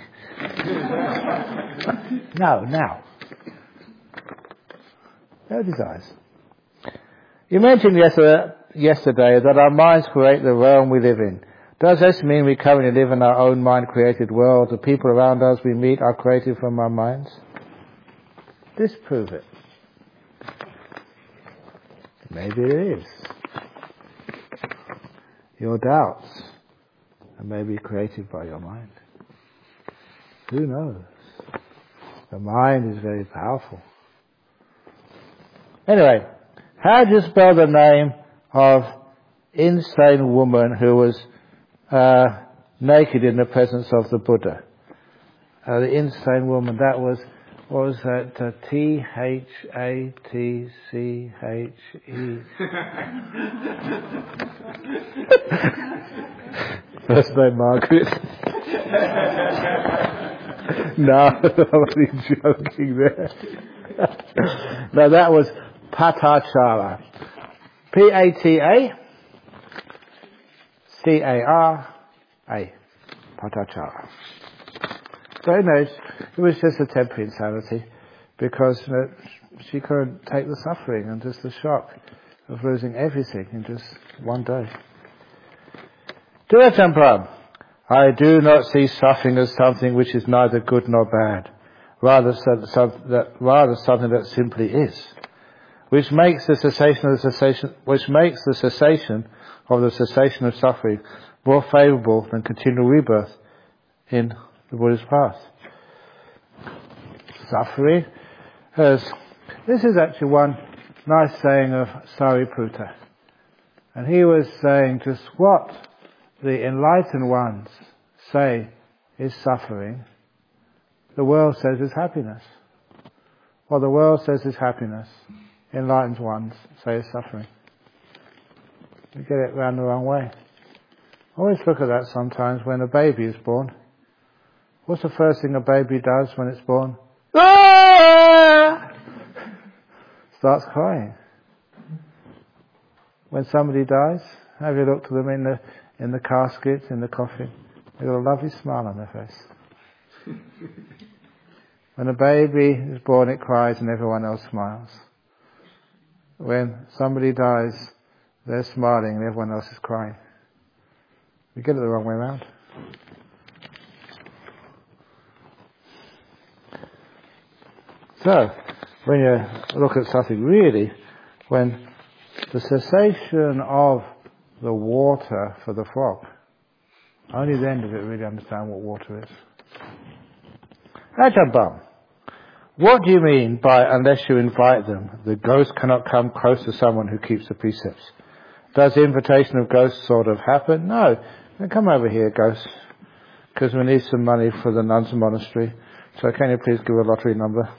No, now. No desires. You mentioned yesterday that our minds create the realm we live in. Does this mean we currently live in our own mind-created world? The people around us we meet are created from our minds? Disprove it. Maybe it is. Your doubts are maybe created by your mind. Who knows? The mind is very powerful. Anyway, how do you spell the name of insane woman who was naked in the presence of the Buddha? The insane woman, that was, what was that? T-H-A-T-C-H-E. First name Margaret. No, I'm only joking there. No, that was Patachara. P-A-T-A-C-A-R-A. Patachara. So, it was just a temporary insanity because she couldn't take the suffering and just the shock of losing everything in just one day. Dear Prabhupada, I do not see suffering as something which is neither good nor bad, rather something that simply is, which makes the cessation of the cessation of suffering more favourable than continual rebirth in the Buddha's path. Suffering this is actually one nice saying of Sariputta. And he was saying just what the enlightened ones say is suffering, the world says is happiness. What the world says is happiness, enlightened ones say is suffering. We get it round the wrong way. I always look at that sometimes when a baby is born. What's the first thing a baby does when it's born? Ah! Starts crying. When somebody dies, have you looked at them in the casket, in the coffin? They've got a lovely smile on their face. When a baby is born, it cries and everyone else smiles. When somebody dies, they're smiling and everyone else is crying. We get it the wrong way around. So, when you look at something really, when the cessation of the water for the frog, only then does it really understand what water is. Ajahn Brahm, what do you mean by unless you invite them, the ghost cannot come close to someone who keeps the precepts? Does the invitation of ghosts sort of happen? No. Now come over here, ghosts, because we need some money for the nuns' monastery. So can you please give a lottery number?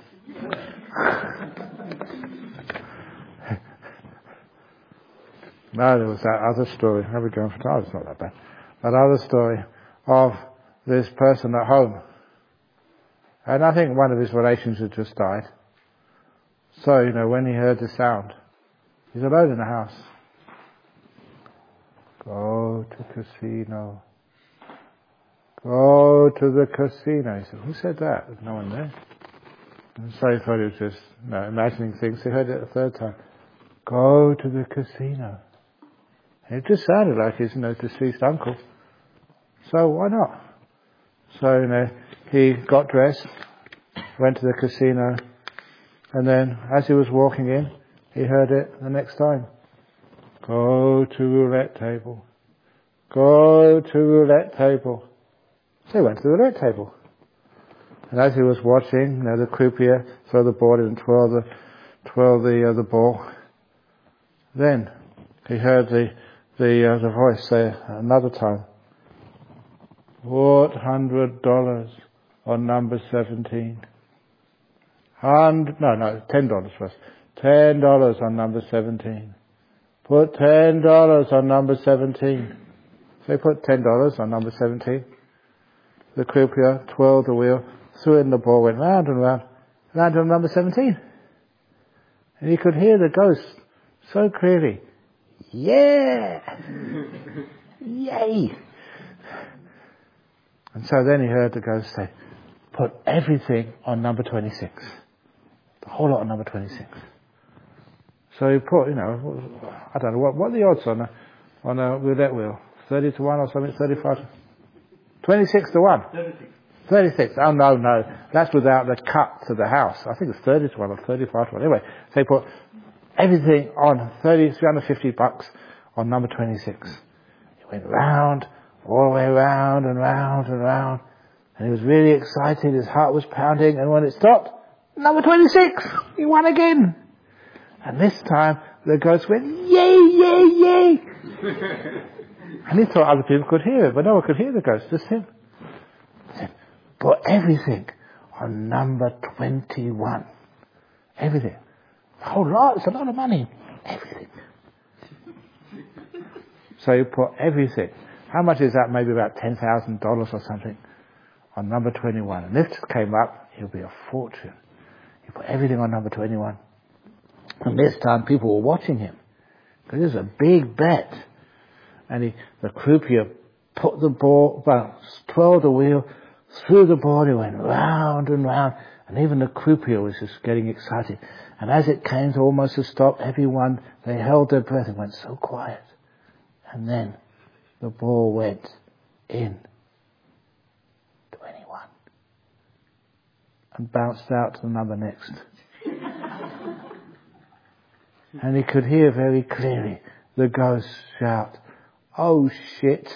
No, there was that other story. How are we going for time? It's not that bad. That other story of this person at home. And I think one of his relations had just died. So, when he heard the sound, he's alone in the house. Go to casino. Go to the casino. He said, who said that? There's no one there. And so he thought he was just imagining things. He heard it a third time. Go to the casino. And it just sounded like his deceased uncle. So why not? So, he got dressed, went to the casino, and then as he was walking in, he heard it the next time. Go to roulette table. Go to roulette table. So he went to the roulette table. And as he was watching, the croupier throw the board in and twirl the ball, then he heard the voice say another time, put $100 on number 17. $10 first. $10 on number 17. Put $10 on number 17. So he put $10 on number 17. The croupier twirled the wheel, threw in the ball, went round and round, landed on number 17. And he could hear the ghost so clearly. Yeah! Yay! And so then he heard the ghost say, put everything on number 26. The whole lot on number 26. So he put, I don't know, what are the odds on a roulette wheel? 30 to 1 or something? 35? 26 to 1? 36. Oh, no. That's without the cut to the house. I think it's 30 to 1 or 35 to 1. Anyway, so he put everything on $350 on number 26. He went round, all the way round and round and round. And he was really excited. His heart was pounding. And when it stopped, number 26! He won again! And this time, the ghost went, yay, yay, yay! And he thought other people could hear it, but no one could hear the ghost, just him. He said, put everything on number 21. Everything. A whole lot, it's a lot of money. Everything. So you put everything. How much is that? Maybe about $10,000 or something on number 21. And if it came up, it would be a fortune. You put everything on number 21. And this time people were watching him. Because it was a big bet. And the croupier put the ball, twirled the wheel, threw the ball, he went round and round. And even the croupier was just getting excited. And as it came to almost a stop, everyone, they held their breath and went so quiet. And then the ball went in 21 and bounced out to the number next. And he could hear very clearly the ghost shout, oh shit.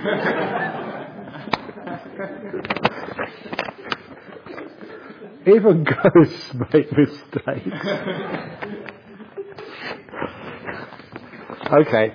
Even ghosts make mistakes. Okay.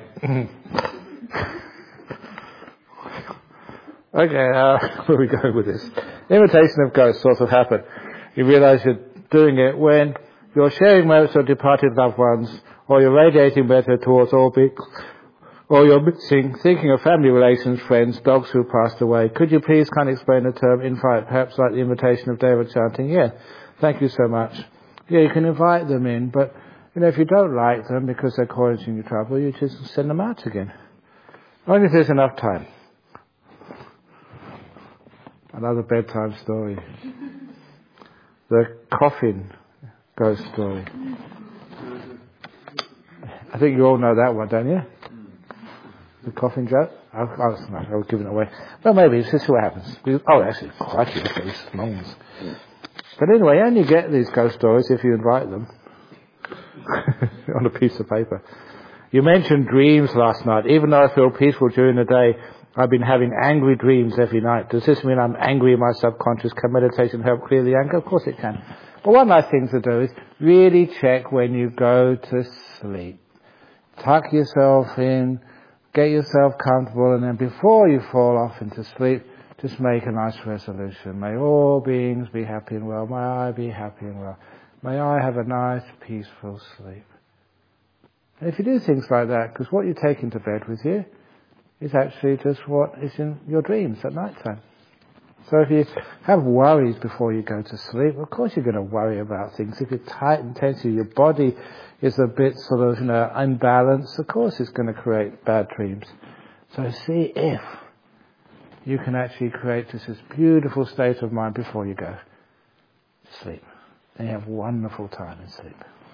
Where are we going with this? Imitation of ghosts sort of happen. You realise you're doing it when you're sharing moments of departed loved ones, or you're radiating better towards all people, or you're missing, thinking of family relations, friends, dogs who passed away. Could you please kind of explain the term invite, perhaps like the invitation of David chanting? Yeah, thank you so much. Yeah, you can invite them in, but if you don't like them because they're causing you trouble, you just send them out again. Only if there's enough time. Another bedtime story. The coffin ghost story. I think you all know that one, don't you? The coffin joke? I'll give it away. Well, maybe, let's just see what happens. Actually, quite look at these longs. But anyway, you only get these ghost stories if you invite them on a piece of paper. You mentioned dreams last night. Even though I feel peaceful during the day, I've been having angry dreams every night. Does this mean I'm angry in my subconscious? Can meditation help clear the anger? Of course it can. But one nice thing to do is really check when you go to sleep. tuck yourself in, get yourself comfortable, and then before you fall off into sleep, just make a nice resolution. May all beings be happy and well. May I be happy and well. May I have a nice, peaceful sleep. And if you do things like that, because what you take into bed with you is actually just what is in your dreams at night time. So if you have worries before you go to sleep, of course you're going to worry about things. If you're tight and tense, your body is a bit sort of, unbalanced, of course it's going to create bad dreams. So see if you can actually create this beautiful state of mind before you go to sleep. And you have a wonderful time in sleep.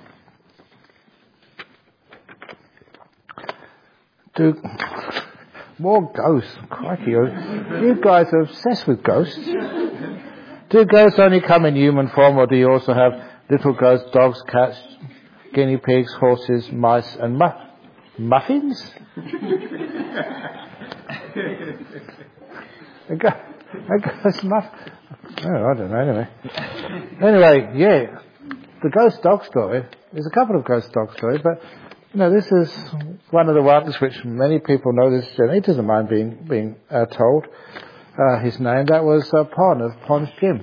More ghosts. Crikey. You guys are obsessed with ghosts. Do ghosts only come in human form, or do you also have little ghosts, dogs, cats, guinea pigs, horses, mice, and muffins? A ghost muffin? Oh, I don't know, Anyway, yeah. The ghost dog story. There's a couple of ghost dog stories, but this is one of the ones which many people know. This he doesn't mind being told his name. That was Pon of Pon's Gym.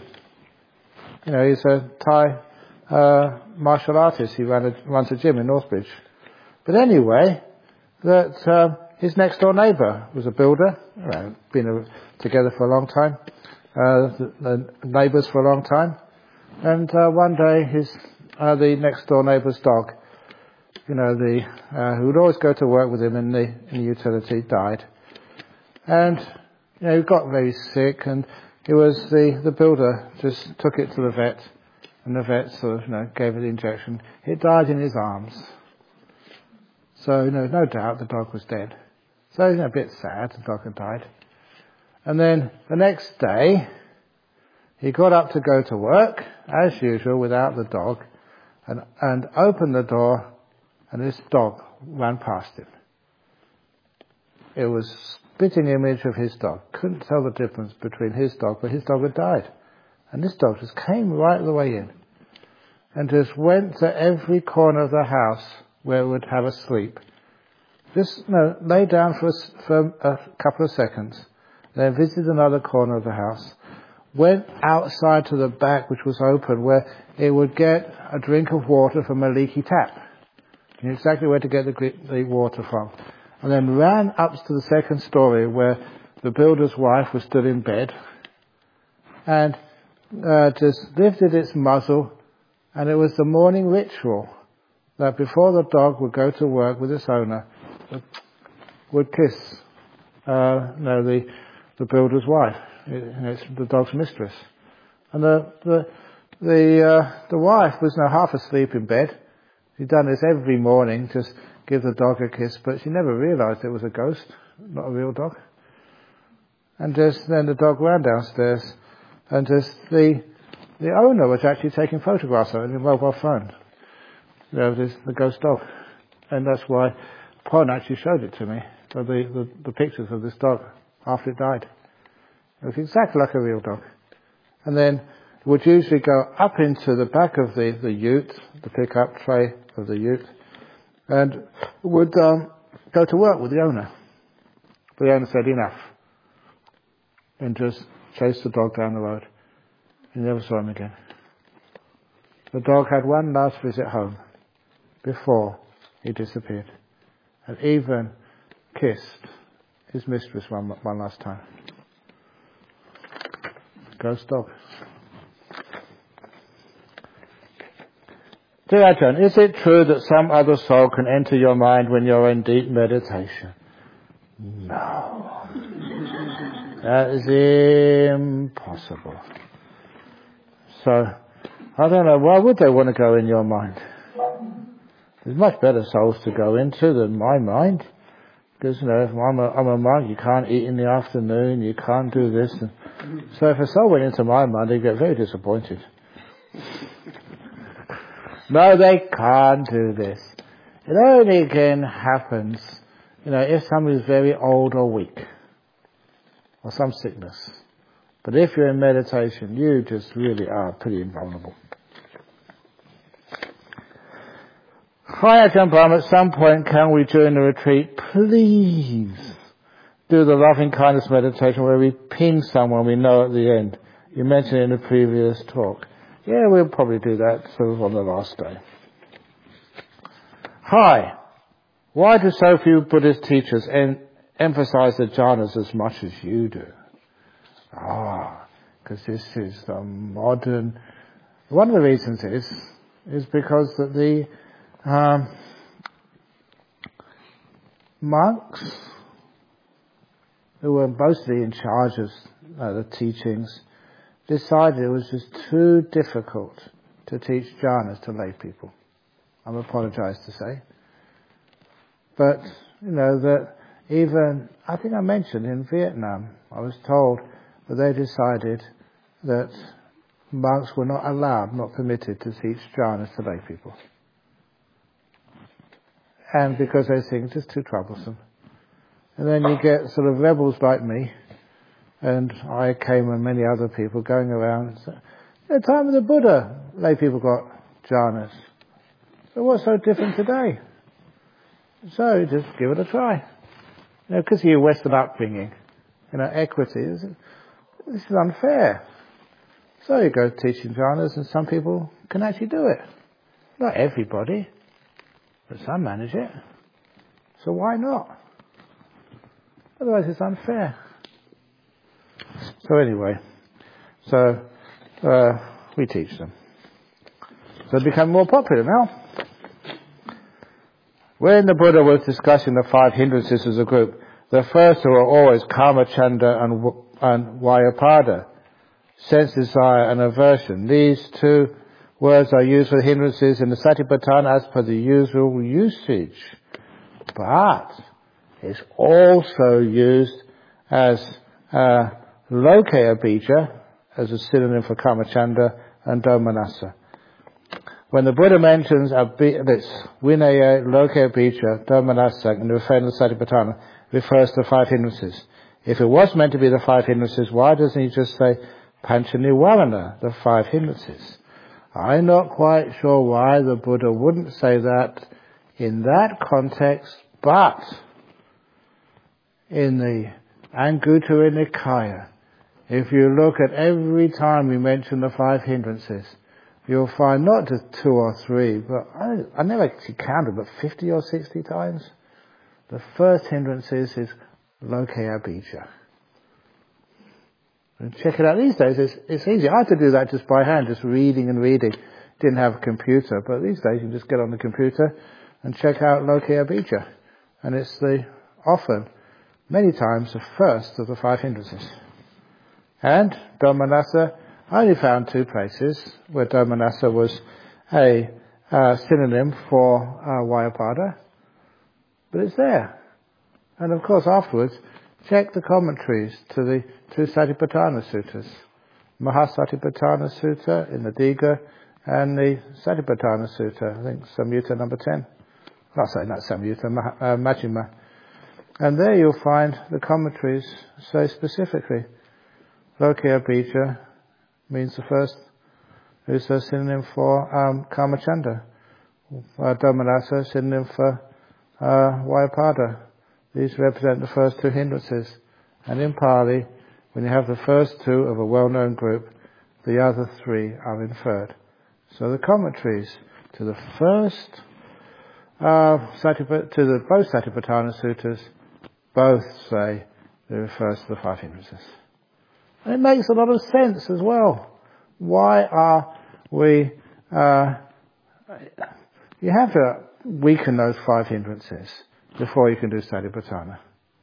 He's a Thai martial artist. He runs a gym in Northbridge. But anyway, his next door neighbour was a builder. Been together for a long time. The neighbours for a long time. And one day the next door neighbour's dog, who would always go to work with him in the utility, died. And, he got very sick, and it was the builder just took it to the vet, and the vet sort of, gave it the injection. It died in his arms. So, no doubt the dog was dead. So, a bit sad, the dog had died. And then the next day, he got up to go to work, as usual, without the dog, and opened the door, and this dog ran past him. It was a spitting image of his dog. Couldn't tell the difference between his dog, but his dog had died. And this dog just came right the way in, and just went to every corner of the house where it would have a sleep. Just lay down for a couple of seconds, then visited another corner of the house, went outside to the back, which was open, where it would get a drink of water from a leaky tap. You knew exactly where to get the water from. And then ran up to the second story where the builder's wife was still in bed, and just lifted its muzzle, and it was the morning ritual that before the dog would go to work with its owner, would kiss the builder's wife. It's the dog's mistress. And the wife was now half asleep in bed. She'd done this every morning, just give the dog a kiss, but she never realised it was a ghost, not a real dog. And just then the dog ran downstairs, and just the owner was actually taking photographs of it in a mobile phone. The ghost dog. And that's why Pon actually showed it to me, the pictures of this dog after it died. It was exactly like a real dog. And then it would usually go up into the back of the ute, the pickup tray of the ute, and would go to work with the owner. But the owner said enough, and just chased the dog down the road. He never saw him again. The dog had one last visit home before he disappeared, and even kissed his mistress one last time. Ghost dog. Dear Ajahn, is it true that some other soul can enter your mind when you're in deep meditation? No. That is impossible. So, I don't know, why would they want to go in your mind? There's much better souls to go into than my mind. Because, if I'm a monk, you can't eat in the afternoon, you can't do this. So if a soul went into my mind, they'd get very disappointed. No, they can't do this. It only again happens, if somebody's very old or weak, or some sickness. But if you're in meditation, you just really are pretty invulnerable. Hi Ajahn Brahm, at some point can we during the retreat please do the loving kindness meditation where we ping someone we know at the end? You mentioned it in the previous talk. Yeah, we'll probably do that sort of on the last day. Hi, why do so few Buddhist teachers emphasize the jhanas as much as you do? Because this is the modern... One of the reasons is because that the monks who were mostly in charge of the teachings decided it was just too difficult to teach jhanas to lay people. I apologize to say. But, that even, I think I mentioned in Vietnam, I was told that they decided that monks were not allowed, not permitted to teach jhanas to lay people. And because they think it's just too troublesome. And then you get sort of rebels like me, and I came and many other people going around and saying, at the time of the Buddha, lay people got jhanas. So what's so different today? So just give it a try. Because of your Western upbringing, equity, this is unfair. So you go teaching jhanas and some people can actually do it. Not everybody, but some manage it. So why not? Otherwise it's unfair. So anyway, we teach them. So they become more popular now. When the Buddha was discussing the 5 hindrances as a group, the first two were always Kamacchanda and Vyapada, sense desire and aversion. These two words are used for hindrances in the Satipatthana as per the usual usage. But it's also used as Lokaya Bija, as a synonym for Kamacchanda and Domanassa. When the Buddha mentions this Vinaya, Lokaya Bija, Domanassa in the Satipatthana, refers to 5 hindrances. If it was meant to be the 5 hindrances, why doesn't he just say Panchanivarana, the 5 hindrances? I'm not quite sure why the Buddha wouldn't say that in that context, but in the Anguttara Nikaya, if you look at every time we mention the 5 hindrances, you'll find not just 2 or 3, but I never actually counted, but 50 or 60 times. The first hindrance is Lokaya Bija. And check it out. These days it's easy. I had to do that just by hand, just reading and reading. Didn't have a computer, but these days you can just get on the computer and check out Lokaya Bija. And it's often, many times, the first of the 5 hindrances. And Domanassa, I only found 2 places where Domanassa was a synonym for Vyapada, but it's there. And of course afterwards, check the commentaries to the 2 Satipatthana Suttas. Mahasatipatthana Sutta in the Digha and the Satipatthana Sutta, I think Samyutta number 10. Not Samyutta, Majjhima. And there you'll find the commentaries say specifically, Lokaya Bija means the first, is a synonym for Kamacchanda. Domanassa, synonym for Vyapada. These represent the first 2 hindrances. And in Pali, when you have the first 2 of a well-known group, the other 3 are inferred. So the commentaries to the first, both Satipatthana Suttas, both say it refers to the 5 hindrances. And it makes a lot of sense as well. Why are we, you have to weaken those 5 hindrances before you can do Satipatthana.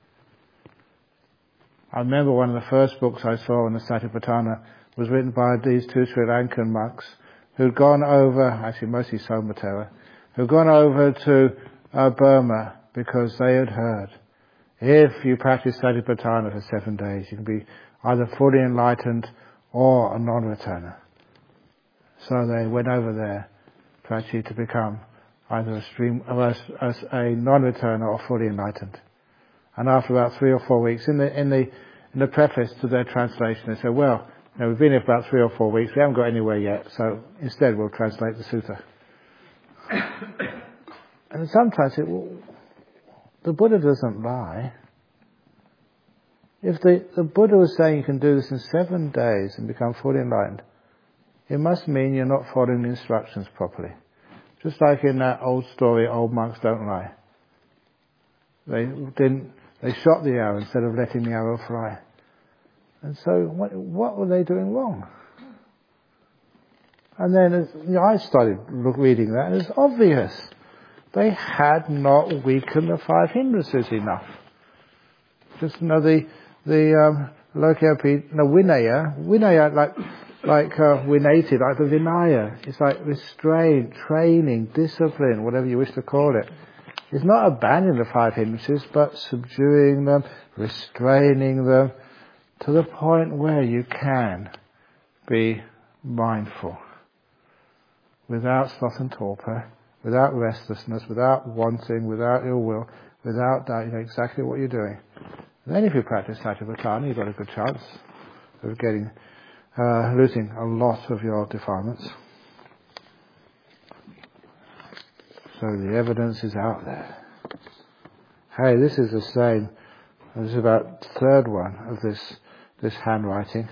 I remember one of the first books I saw on the Satipatthana was written by these 2 Sri Lankan monks who'd gone over, actually mostly Somatera, who'd gone over to Burma because they had heard, if you practice Satipatthana for 7 days, you can be either fully enlightened or a non-returner. So they went over there to become either a non-returner or fully enlightened. And after about 3 or 4 weeks, in the preface to their translation, they said, well, we've been here for about 3 or 4 weeks, we haven't got anywhere yet, so instead we'll translate the sutta. And sometimes the Buddha doesn't lie. If the Buddha was saying you can do this in 7 days and become fully enlightened, it must mean you're not following the instructions properly. Just like in that old story, Old Monks Don't Lie. They shot the arrow instead of letting the arrow fly. And so what were they doing wrong? And then I started reading that, and it's obvious. They had not weakened the 5 hindrances enough. Just, the Vinaya, like Vinati, like the Vinaya. It's like restraint, training, discipline, whatever you wish to call it. It's not abandoning the 5 hindrances, but subduing them, restraining them, to the point where you can be mindful. Without sloth and torpor, without restlessness, without wanting, without ill will, without doubt, you know exactly what you're doing. And then if you practice Satipatthana, you've got a good chance of losing a lot of your defilements. So the evidence is out there. Hey, this is the same. This is about the 3rd one of this handwriting.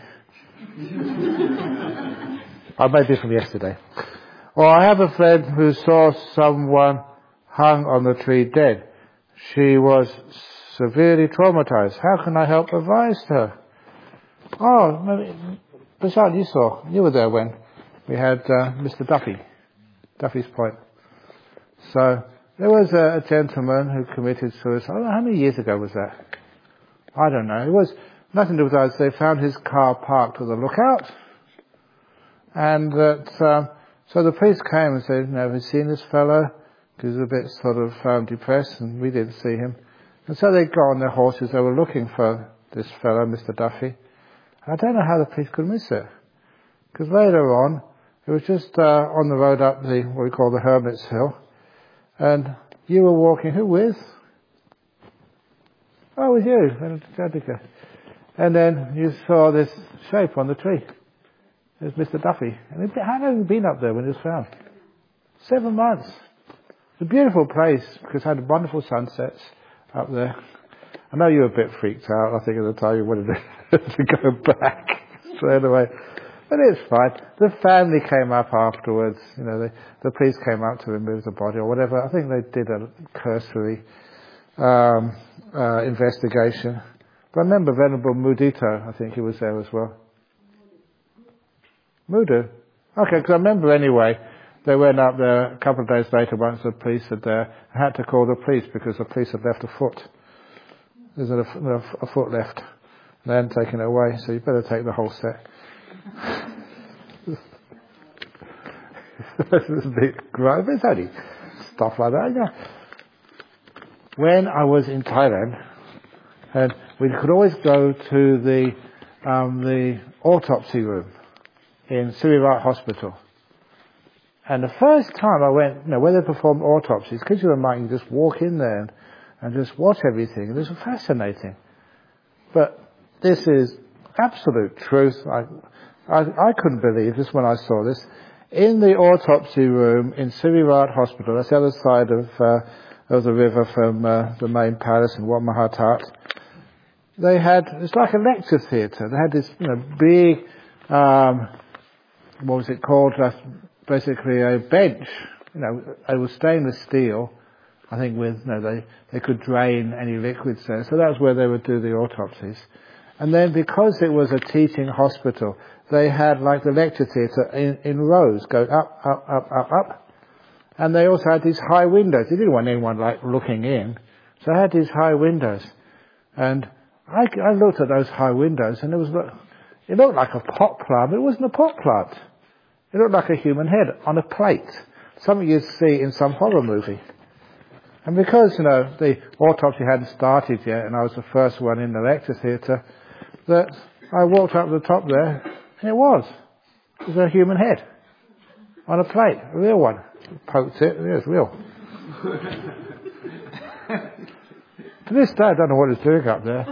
I made this from yesterday. Or I have a friend who saw someone hung on the tree dead. She was severely traumatized. How can I help advise her? Oh, maybe, Prashant, you were there when we had Mr. Duffy's Point. So there was a gentleman who committed suicide. I don't know, how many years ago was that? I don't know. It was nothing to do with us. They found his car parked with a lookout, and that so the police came and said, "Have you seen this fellow?" Because he was a bit sort of depressed, and we didn't see him. And so they got on their horses. They were looking for this fellow, Mr. Duffy. I don't know how the police could miss it, because later on, it was just on the road up what we call the Hermit's Hill, and you were walking. Who with? Oh, it was you, and then you saw this shape on the tree. It was Mr. Duffy, and how long had he been up there when it was found? 7 months. It's a beautiful place because it had wonderful sunsets up there. I know you were a bit freaked out. I think at the time you wanted to go back straight away. But it's fine. The family came up afterwards. You know, the police came up to remove the body or whatever. I think they did a cursory investigation. But I remember Venerable Mudita, I think he was there as well. Mudu? Okay, because I remember anyway, they went up there a couple of days later once the police had had to call the police because the police had left a foot. There's a foot left. They hadn't taken it away, so you better take the whole set. It's a bit gross, but it's only stuff like that, yeah. When I was in Thailand, and we could always go to the autopsy room in Sirirat Hospital. And the first time I went, where they performed autopsies, because you're a monk, you just walk in there and just watch everything. And it was fascinating. But this is absolute truth. I couldn't believe this when I saw this. In the autopsy room in Sirirat Hospital, that's the other side of the river from the main palace in Wat Mahathat, it's like a lecture theatre. They had this, big, what was it called? Basically a bench. It was stainless steel. I think they could drain any liquids there. So that was where they would do the autopsies. And then because it was a teaching hospital, they had like the lecture theatre in rows, going up, up, up, up, up. And they also had these high windows. They didn't want anyone like looking in. So they had these high windows. And I looked at those high windows and it looked like a pot plant, but it wasn't a pot plant. It looked like a human head on a plate. Something you'd see in some horror movie. And because, the autopsy hadn't started yet and I was the first one in the lecture theatre, that I walked up to the top there and it was a human head on a plate, a real one. Poked it, it was real. To this day I don't know what it's doing up there.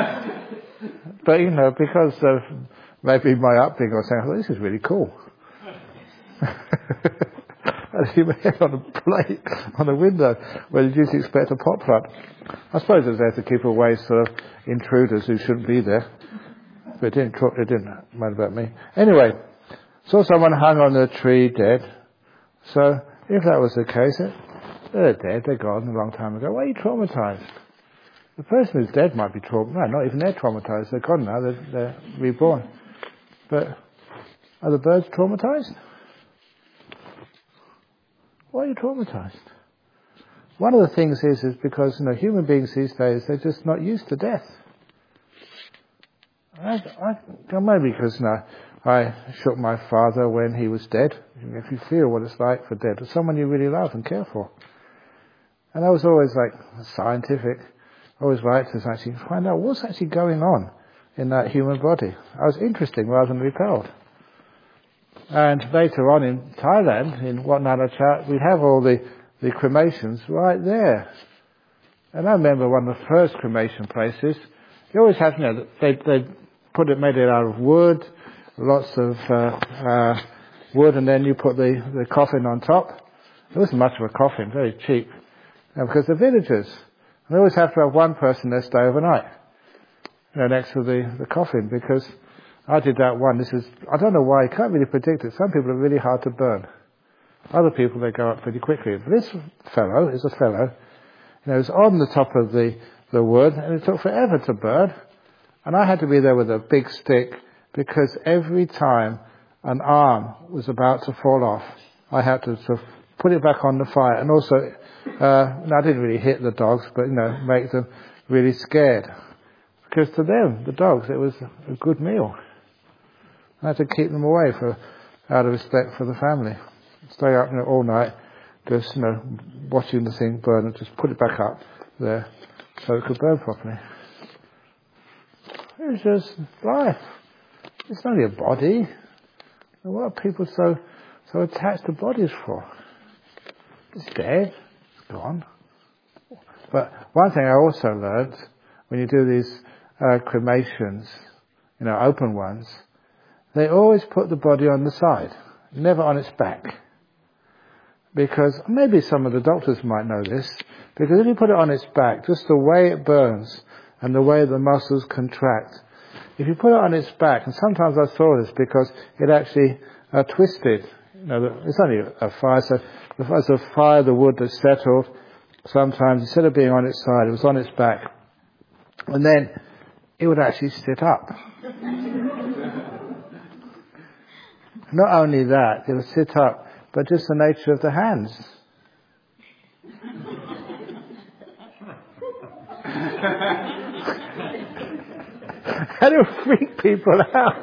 But, because of maybe my upbringing or something, I thought, this is really cool. A human head on a plate on the window where you'd usually expect a pot plant. I suppose it was there to keep away sort of intruders who shouldn't be there. But it didn't matter about me. Anyway, saw someone hung on the tree dead. So if that was the case, they're dead, they're gone a long time ago. Why are you traumatized? The person who's dead might be traumatized. No, not even they're traumatized. They're gone now. They're reborn. But are the birds traumatized? Why are you traumatized? One of the things is because human beings these days, they're just not used to death. Maybe because I shook my father when he was dead. If you feel what it's like for dead, it's someone you really love and care for. And I was always scientific. I always liked to actually find out what's actually going on in that human body. I was interested rather than repelled. And later on in Thailand, in Wat Nanachat, we have all the cremations right there. And I remember one of the first cremation places, you always have, they made it out of wood, lots of wood, and then you put the coffin on top. It wasn't much of a coffin, very cheap. Because they're villagers. And they always have to have one person there stay overnight, next to the coffin, because I did that one. I don't know why, you can't really predict it. Some people are really hard to burn. Other people, they go up pretty quickly. But this fellow is a fellow, it was on the top of the wood, and it took forever to burn. And I had to be there with a big stick, because every time an arm was about to fall off, I had to sort of put it back on the fire. And also, I didn't really hit the dogs, but, make them really scared. Because to them, the dogs, it was a good meal. I had to keep them away out of respect for the family. Stay up all night, just, watching the thing burn, and just put it back up there so it could burn properly. It was just life. It's only a body. And what are people so attached to bodies for? It's dead. It's gone. But one thing I also learnt, when you do these cremations, open ones, they always put the body on the side, never on its back. Because, maybe some of the doctors might know this, because if you put it on its back, just the way it burns and the way the muscles contract, if you put it on its back, and sometimes I saw this because it actually twisted, it's only a fire, so as the fire, the wood that settled, sometimes instead of being on its side, it was on its back. And then it would actually sit up. Not only that, it would sit up, but just the nature of the hands. And it would freak people out.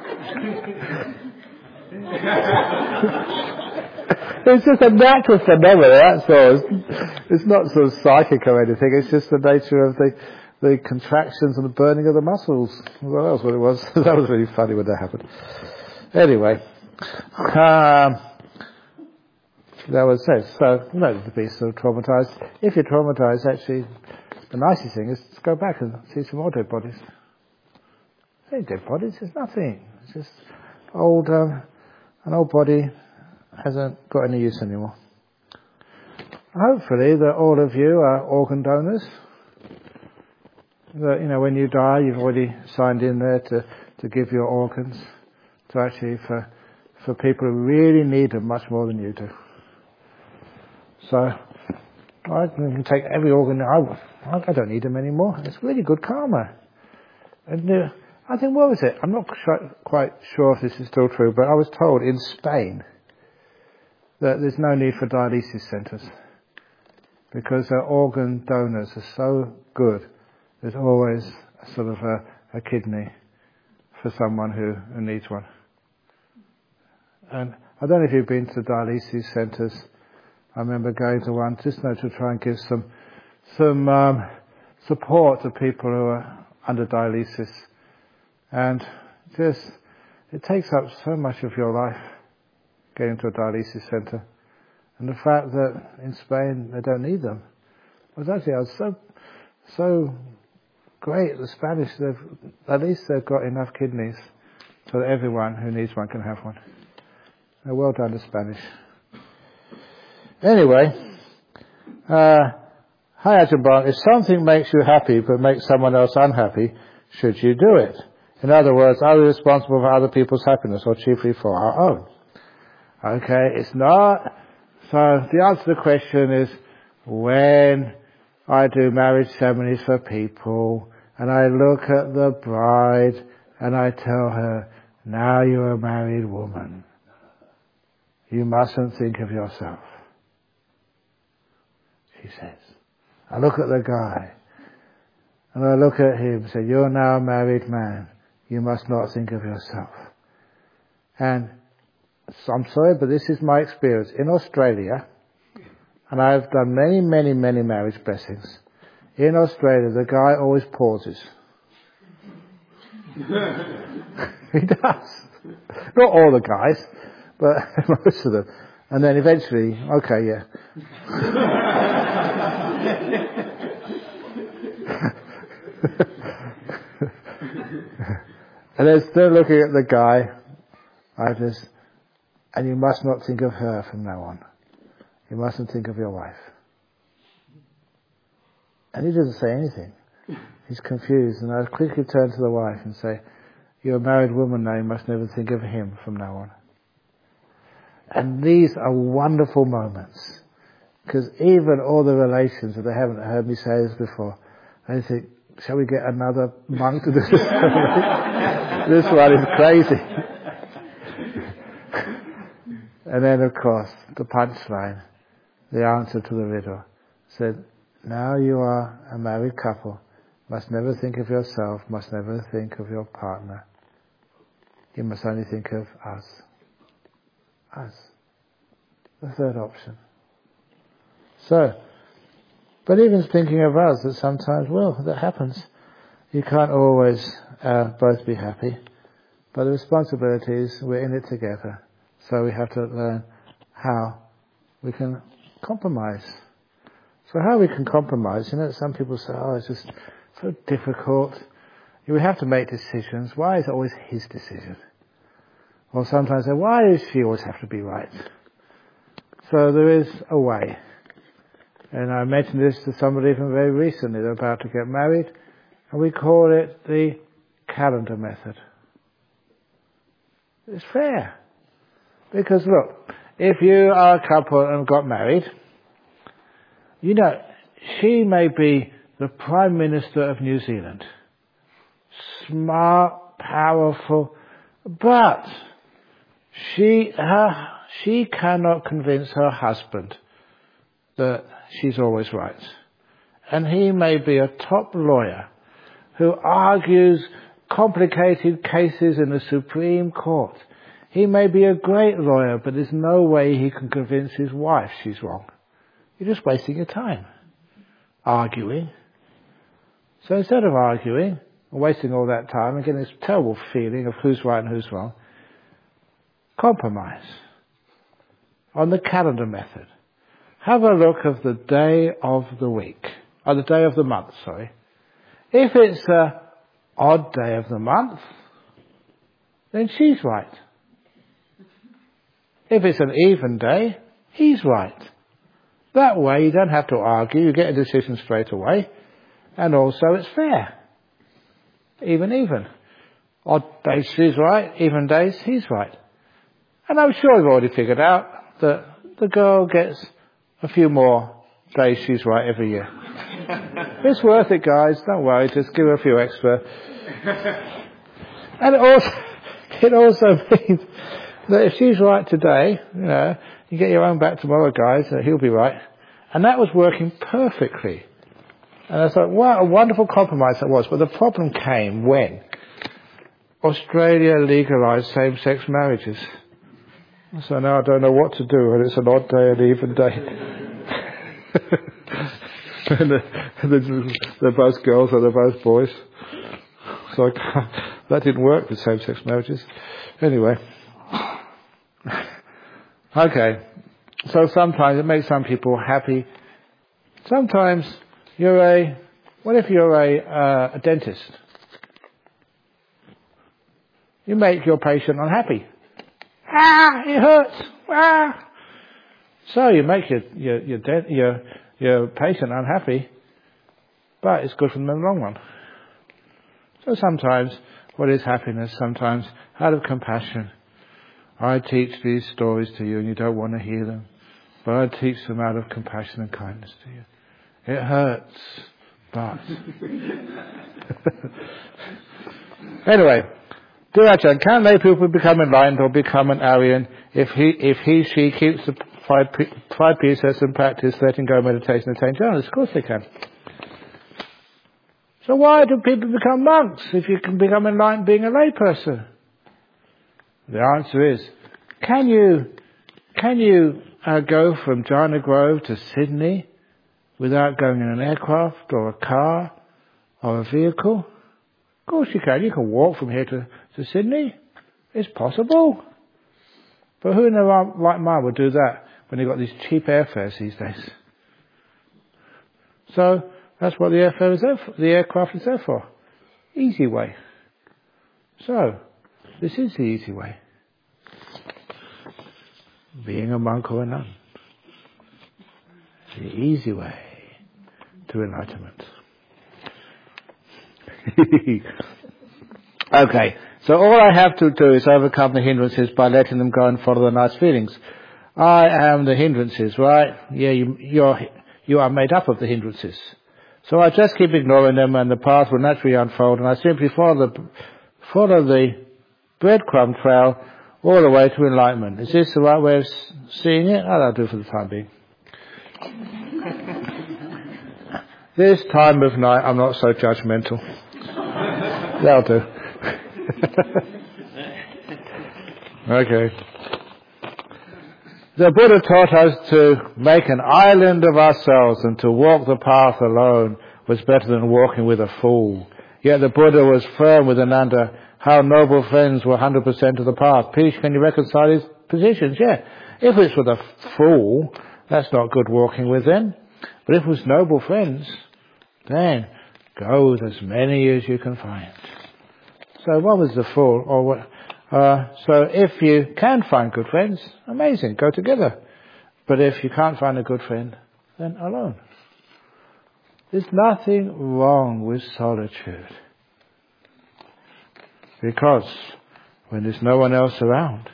It's just a natural phenomenon, that's all. It's not sort of psychic or anything, it's just the nature of the contractions and the burning of the muscles. Well, that was what it was. That was really funny when that happened. Anyway, that was it. So, to be so traumatized. If you're traumatized, actually, the nicest thing is to go back and see some more dead bodies. They ain't dead bodies, it's nothing. It's just an old body hasn't got any use anymore. Hopefully that all of you are organ donors. That, when you die, you've already signed in there to give your organs to actually for people who really need them much more than you do. So I can take every organ. I don't need them anymore. It's really good karma. And I think, what was it? I'm not quite sure if this is still true, but I was told in Spain that there's no need for dialysis centres because their organ donors are so good. There's always a sort of a kidney for someone who needs one. And I don't know if you've been to dialysis centres. I remember going to one just now to try and give some support to people who are under dialysis. And it takes up so much of your life getting to a dialysis centre. And the fact that in Spain they don't need them was actually, I was so great. The Spanish, at least they've got enough kidneys so that everyone who needs one can have one. Well done, the Spanish. Anyway, Hi Ajahn Brahm, if something makes you happy but makes someone else unhappy, should you do it? In other words, are we responsible for other people's happiness or chiefly for our own? Okay, it's not. So the answer to the question is, when I do marriage ceremonies for people and I look at the bride and I tell her, now you're a married woman, you mustn't think of yourself, she says. I look at the guy and I look at him and say, you're now a married man, you must not think of yourself. And so I'm sorry, but this is my experience. In Australia, and I've done many, many, many marriage blessings, in Australia the guy always pauses. He does. Not all the guys, but most of them. And then eventually, okay, yeah. And then still looking at the guy, and you must not think of her from now on. You mustn't think of your wife. And he doesn't say anything. He's confused, and I quickly turn to the wife and say, you're a married woman now, you must never think of him from now on. And these are wonderful moments, because even all the relations that they haven't heard me say this before, they think, shall we get another monk to do this? This one is crazy. And then, of course, the punchline, the answer to the riddle, said, now you are a married couple, must never think of yourself, must never think of your partner. You must only think of us. Us. The third option. So, but even thinking of us, that sometimes, that happens. You can't always both be happy. But the responsibility is we're in it together. So we have to learn how we can compromise. So how we can compromise, some people say, it's just so difficult. We have to make decisions. Why is it always his decision? Or sometimes say, why does she always have to be right? So there is a way. And I mentioned this to somebody even very recently. They're about to get married. And we call it the calendar method. It's fair. Because look, if you are a couple and got married, she may be the Prime Minister of New Zealand. Smart, powerful, but she cannot convince her husband that she's always right. And he may be a top lawyer who argues complicated cases in the Supreme Court. He may be a great lawyer, but there's no way he can convince his wife she's wrong. You're just wasting your time arguing. So instead of arguing and wasting all that time and getting this terrible feeling of who's right and who's wrong, compromise on the calendar method. Have a look of the day of the week, or the day of the month, sorry. If it's an odd day of the month, then she's right. If it's an even day, he's right. That way you don't have to argue, you get a decision straight away, and also it's fair. Even. Odd days she's right, even days he's right. And I'm sure you've already figured out that the girl gets a few more days she's right every year. It's worth it, guys, don't worry, just give her a few extra. And it also means that if she's right today, you get your own back tomorrow, guys, he'll be right. And that was working perfectly. And I thought, what a wonderful compromise that was. But the problem came when Australia legalised same-sex marriages. So now I don't know what to do when it's an odd day and even day. and they're both girls or they're both boys. So that didn't work with same-sex marriages. Anyway. Okay. So sometimes it makes some people happy. Sometimes what if you're a dentist? You make your patient unhappy. It hurts. So you make your you're patient, unhappy, but it's good for them in the long run. So sometimes, what is happiness? Sometimes, out of compassion, I teach these stories to you and you don't want to hear them, but I teach them out of compassion and kindness to you. It hurts, but... Anyway, Durachan, can lay people become enlightened or become an Aryan if she keeps the five precepts and practice letting go, meditation, attain jhanas? Of course they can. So why do people become monks if you can become enlightened being a lay person? The answer is, can you go from Jhana Grove to Sydney without going in an aircraft or a car or a vehicle? Of course you can. You can walk from here to Sydney. It's possible. But who in their right mind would do that when they've got these cheap airfares these days? So that's what the airfare is there for. The aircraft is there for. Easy way. So this is the easy way. Being a monk or a nun. The easy way to enlightenment. Okay, so all I have to do is overcome the hindrances by letting them go and follow the nice feelings. I am the hindrances, right? Yeah, you are made up of the hindrances. So I just keep ignoring them and the path will naturally unfold, and I simply follow the breadcrumb trail all the way to enlightenment. Is this the right way of seeing it? I'll do it for the time being. This time of night I'm not so judgmental. That'll do. Okay. The Buddha taught us to make an island of ourselves, and to walk the path alone was better than walking with a fool. Yet the Buddha was firm with Ananda. How noble friends were 100% of the path. Please, can you reconcile these positions? Yeah. If it's with a fool, that's not good walking with them. But if it was noble friends, then go with as many as you can find. So what was the fool? Or what? So if you can find good friends, amazing, go together. But if you can't find a good friend, then alone. There's nothing wrong with solitude. Because when there's no one else around,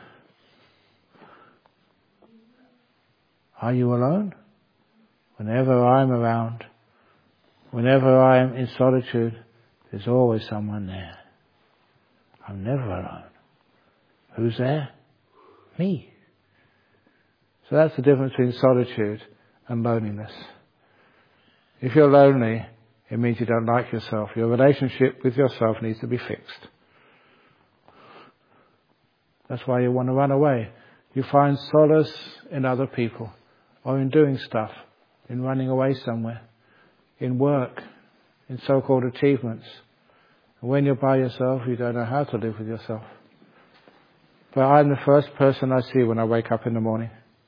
are you alone? Whenever I'm around, whenever I'm in solitude, there's always someone there. I'm never alone. Who's there? Me. So that's the difference between solitude and loneliness. If you're lonely, it means you don't like yourself. Your relationship with yourself needs to be fixed. That's why you want to run away. You find solace in other people, or in doing stuff, in running away somewhere, in work, in so-called achievements. And when you're by yourself, you don't know how to live with yourself. But I'm the first person I see when I wake up in the morning.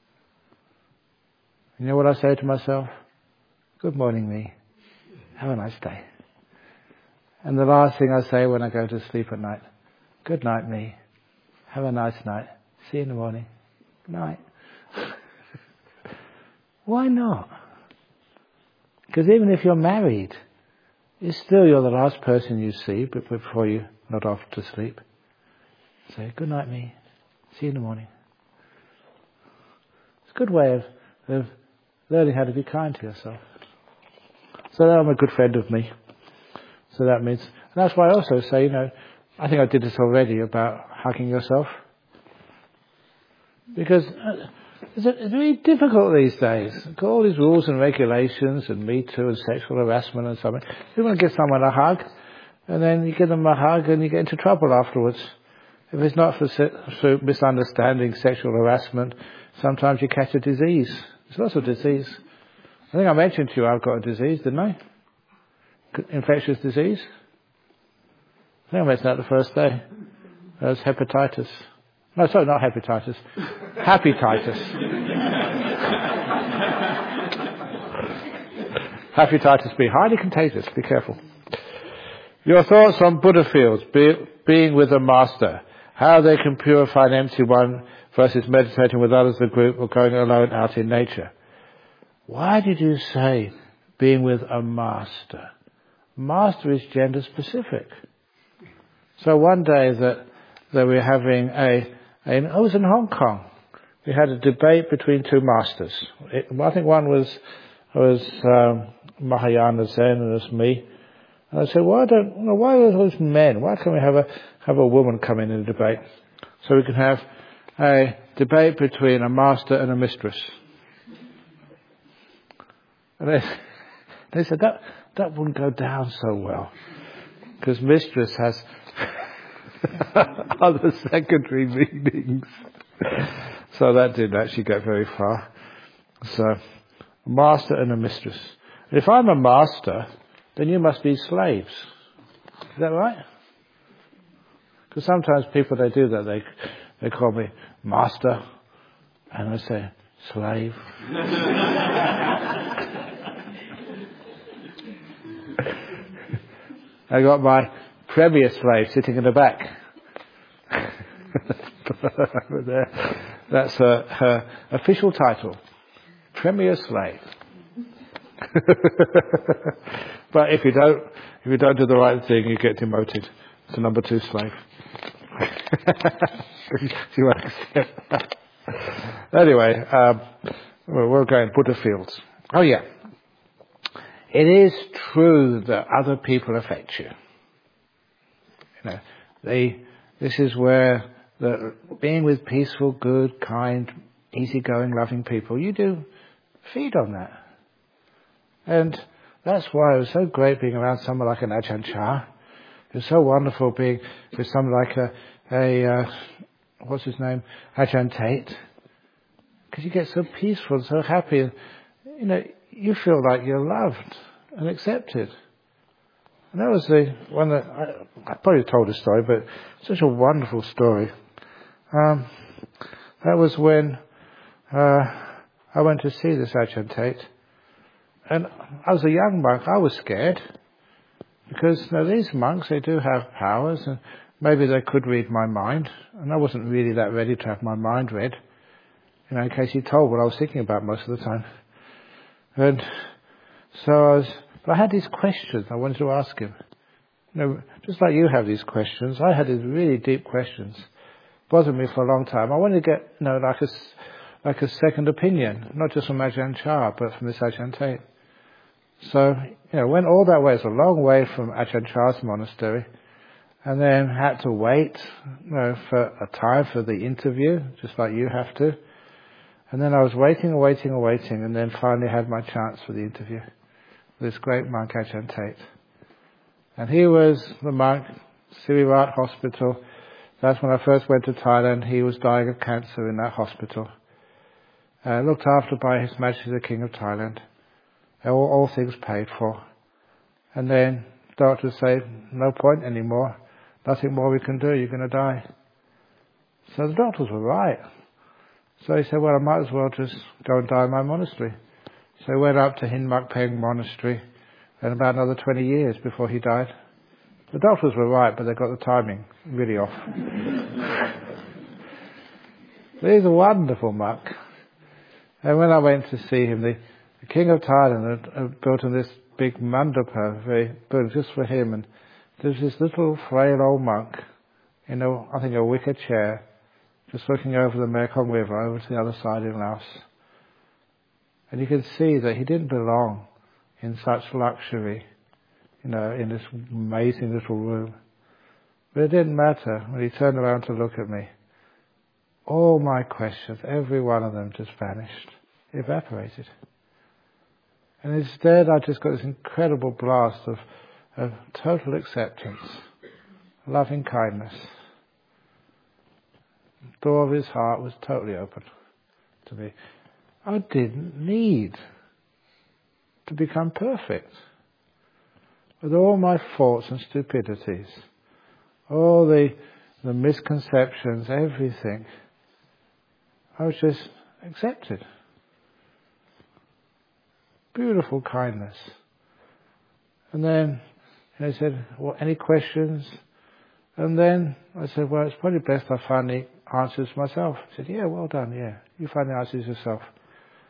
You know what I say to myself? Good morning, me. Have a nice day. And the last thing I say when I go to sleep at night, good night, me. Have a nice night. See you in the morning. Good night. Why not? Because even if you're married, it's still you're the last person you see before you nod off to sleep. Say, good night, me. See you in the morning. It's a good way of learning how to be kind to yourself. So that I'm a good friend of me. So that means, and that's why I also say, I think I did this already about hugging yourself. Because it's really difficult these days. Got all these rules and regulations and Me Too and sexual harassment and something. You want to give someone a hug, and then you give them a hug and you get into trouble afterwards. If it's not for misunderstanding, sexual harassment, sometimes you catch a disease. There's lots of disease. I think I mentioned to you I've got a disease, didn't I? Infectious disease. I think I mentioned that the first day. That was hepatitis. No, sorry, not hepatitis. Happytitis. Hepatitis B. Highly contagious. Be careful. Your thoughts on Buddha fields, being with a master, how they can purify an empty one versus meditating with others in a group or going alone out in nature. why did you say being with a master? Master is gender specific. So one day that we were having I was in Hong Kong. We had a debate between two masters. I think one was Mahayana Zen and it was me. And I said, why are those men? Why can't we have a woman come in and debate? So we can have a debate between a master and a mistress. And they said that wouldn't go down so well because mistress has other secondary meanings. So that didn't actually get very far. So, a master and a mistress. If I'm a master, then you must be slaves. Is that right? Because sometimes people, they do that. They call me master, and I say slave. I got my premier slave sitting in the back. That's her official title, premier slave. But if you don't do the right thing, you get demoted to number 2 slave. You won't accept that. Anyway, we're going Buddha fields. Oh yeah. It is true that other people affect you. This is where being with peaceful, good, kind, easygoing, loving people, you do feed on that. And that's why it was so great being around someone like an Ajahn Chah. It was so wonderful being with someone like what's his name, Ajahn Tate. Because you get so peaceful and so happy. And, you feel like you're loved and accepted. And that was the one that I probably told a story, but such a wonderful story. That was when I went to see this Ajahn Tate. And as a young monk, I was scared. Because these monks, they do have powers, and maybe they could read my mind. And I wasn't really that ready to have my mind read. In case he told what I was thinking about most of the time. And so I had these questions I wanted to ask him. Just like you have these questions, I had these really deep questions. Bothered me for a long time. I wanted to get, like a second opinion, not just from Ajahn Chah, but from this Ajahn Tate. So, went all that way. It's a long way from Ajahn Chah's monastery. And then had to wait, for a time for the interview, just like you have to. And then I was waiting, and then finally had my chance for the interview. This great monk, Ajahn Tate. And he was the monk, Sirirat Hospital. That's when I first went to Thailand. He was dying of cancer in that hospital. Looked after by His Majesty the King of Thailand. All things paid for. And then doctors say, no point anymore. Nothing more we can do. You're going to die. So the doctors were right. So he said, well, I might as well just go and die in my monastery. So he went up to Hin Mak Peng Monastery, and about another 20 years before he died. The doctors were right, but they got the timing really off. But he's a wonderful monk. And when I went to see him, the King of Thailand had built in this big mandapa, built just for him, and there's this little frail old monk in I think a wicker chair, just looking over the Mekong River, over to the other side in Laos. And you can see that he didn't belong in such luxury, in this amazing little room. But it didn't matter when he turned around to look at me. All my questions, every one of them just vanished, evaporated. And instead I just got this incredible blast of total acceptance, loving kindness. The door of his heart was totally open to me. I didn't need to become perfect. With all my faults and stupidities, all the misconceptions, everything, I was just accepted. Beautiful kindness. And then he said, well, any questions? And then I said, well, it's probably best I find the answers myself. He said, yeah, well done, yeah. You find the answers yourself.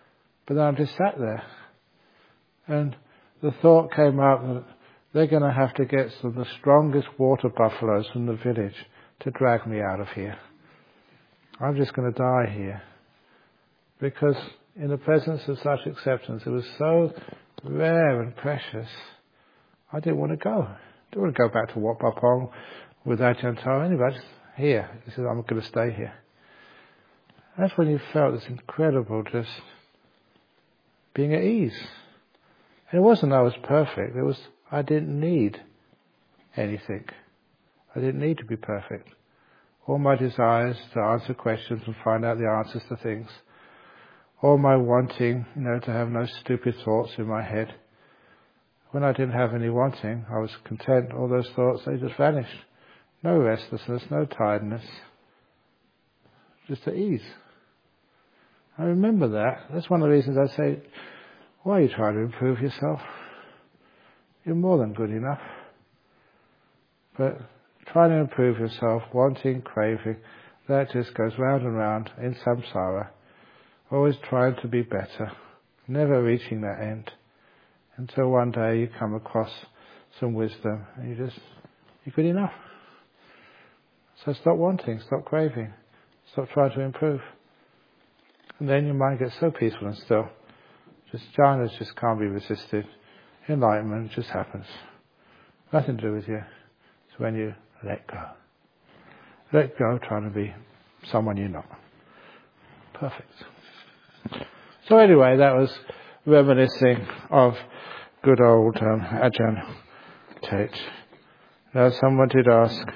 But then I just sat there. And the thought came up that they're going to have to get some of the strongest water buffaloes from the village to drag me out of here. I'm just going to die here. Because in the presence of such acceptance, it was so rare and precious, I didn't want to go. I didn't want to go back to Wat Pah Pong with Ajahn Tara anyway. Just here. He said, I'm going to stay here. That's when you felt this incredible just being at ease. And it wasn't I was perfect. It was I didn't need anything. I didn't need to be perfect. All my desires to answer questions and find out the answers to things. All my wanting, to have no stupid thoughts in my head. When I didn't have any wanting, I was content. All those thoughts, they just vanished. No restlessness, no tiredness. Just at ease. I remember that. That's one of the reasons I say, why are you trying to improve yourself? You're more than good enough. But trying to improve yourself, wanting, craving, that just goes round and round in samsara. Always trying to be better. Never reaching that end. Until one day you come across some wisdom and you're good enough. So stop wanting, stop craving, stop trying to improve. And then your mind gets so peaceful and still. Just jhanas just can't be resisted. Enlightenment just happens. Nothing to do with you. It's when you let go. Let go trying to be someone you're not. Perfect. So anyway, that was reminiscing of good old Ajahn Tate. Now someone did ask,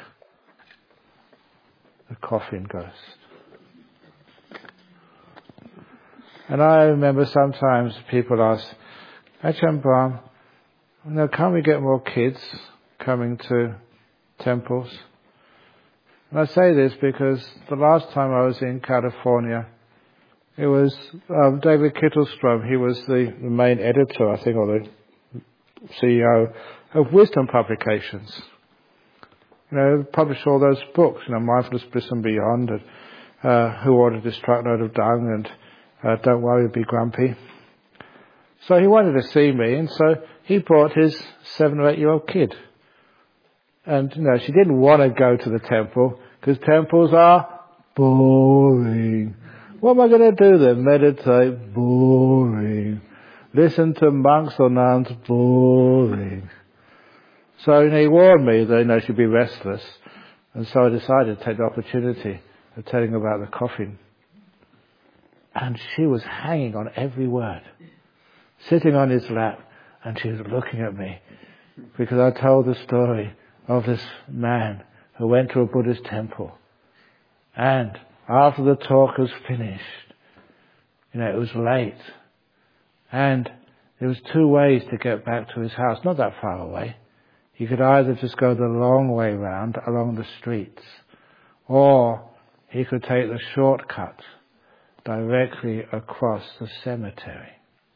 the coffin ghost. And I remember sometimes people ask, Ajahn Brahm, can't we get more kids coming to temples? And I say this because the last time I was in California, it was David Kittelstrom. He was the main editor, I think, or the CEO of Wisdom Publications. Published all those books, Mindfulness, Bliss and Beyond, and Who Ought to Distract Load of Dung, and Don't Worry, Be Grumpy. So he wanted to see me, and so he brought his 7 or 8 year old kid. And, she didn't want to go to the temple, because temples are boring. What am I going to do then? Meditate? Boring. Listen to monks or nuns? Boring. So he warned me that she'd be restless. And so I decided to take the opportunity of telling her about the coffin. And she was hanging on every word. Sitting on his lap, and she was looking at me. Because I told the story of this man who went to a Buddhist temple. And after the talk was finished, it was late. And there was 2 ways to get back to his house, not that far away. You could either just go the long way round along the streets, or he could take the shortcut directly across the cemetery.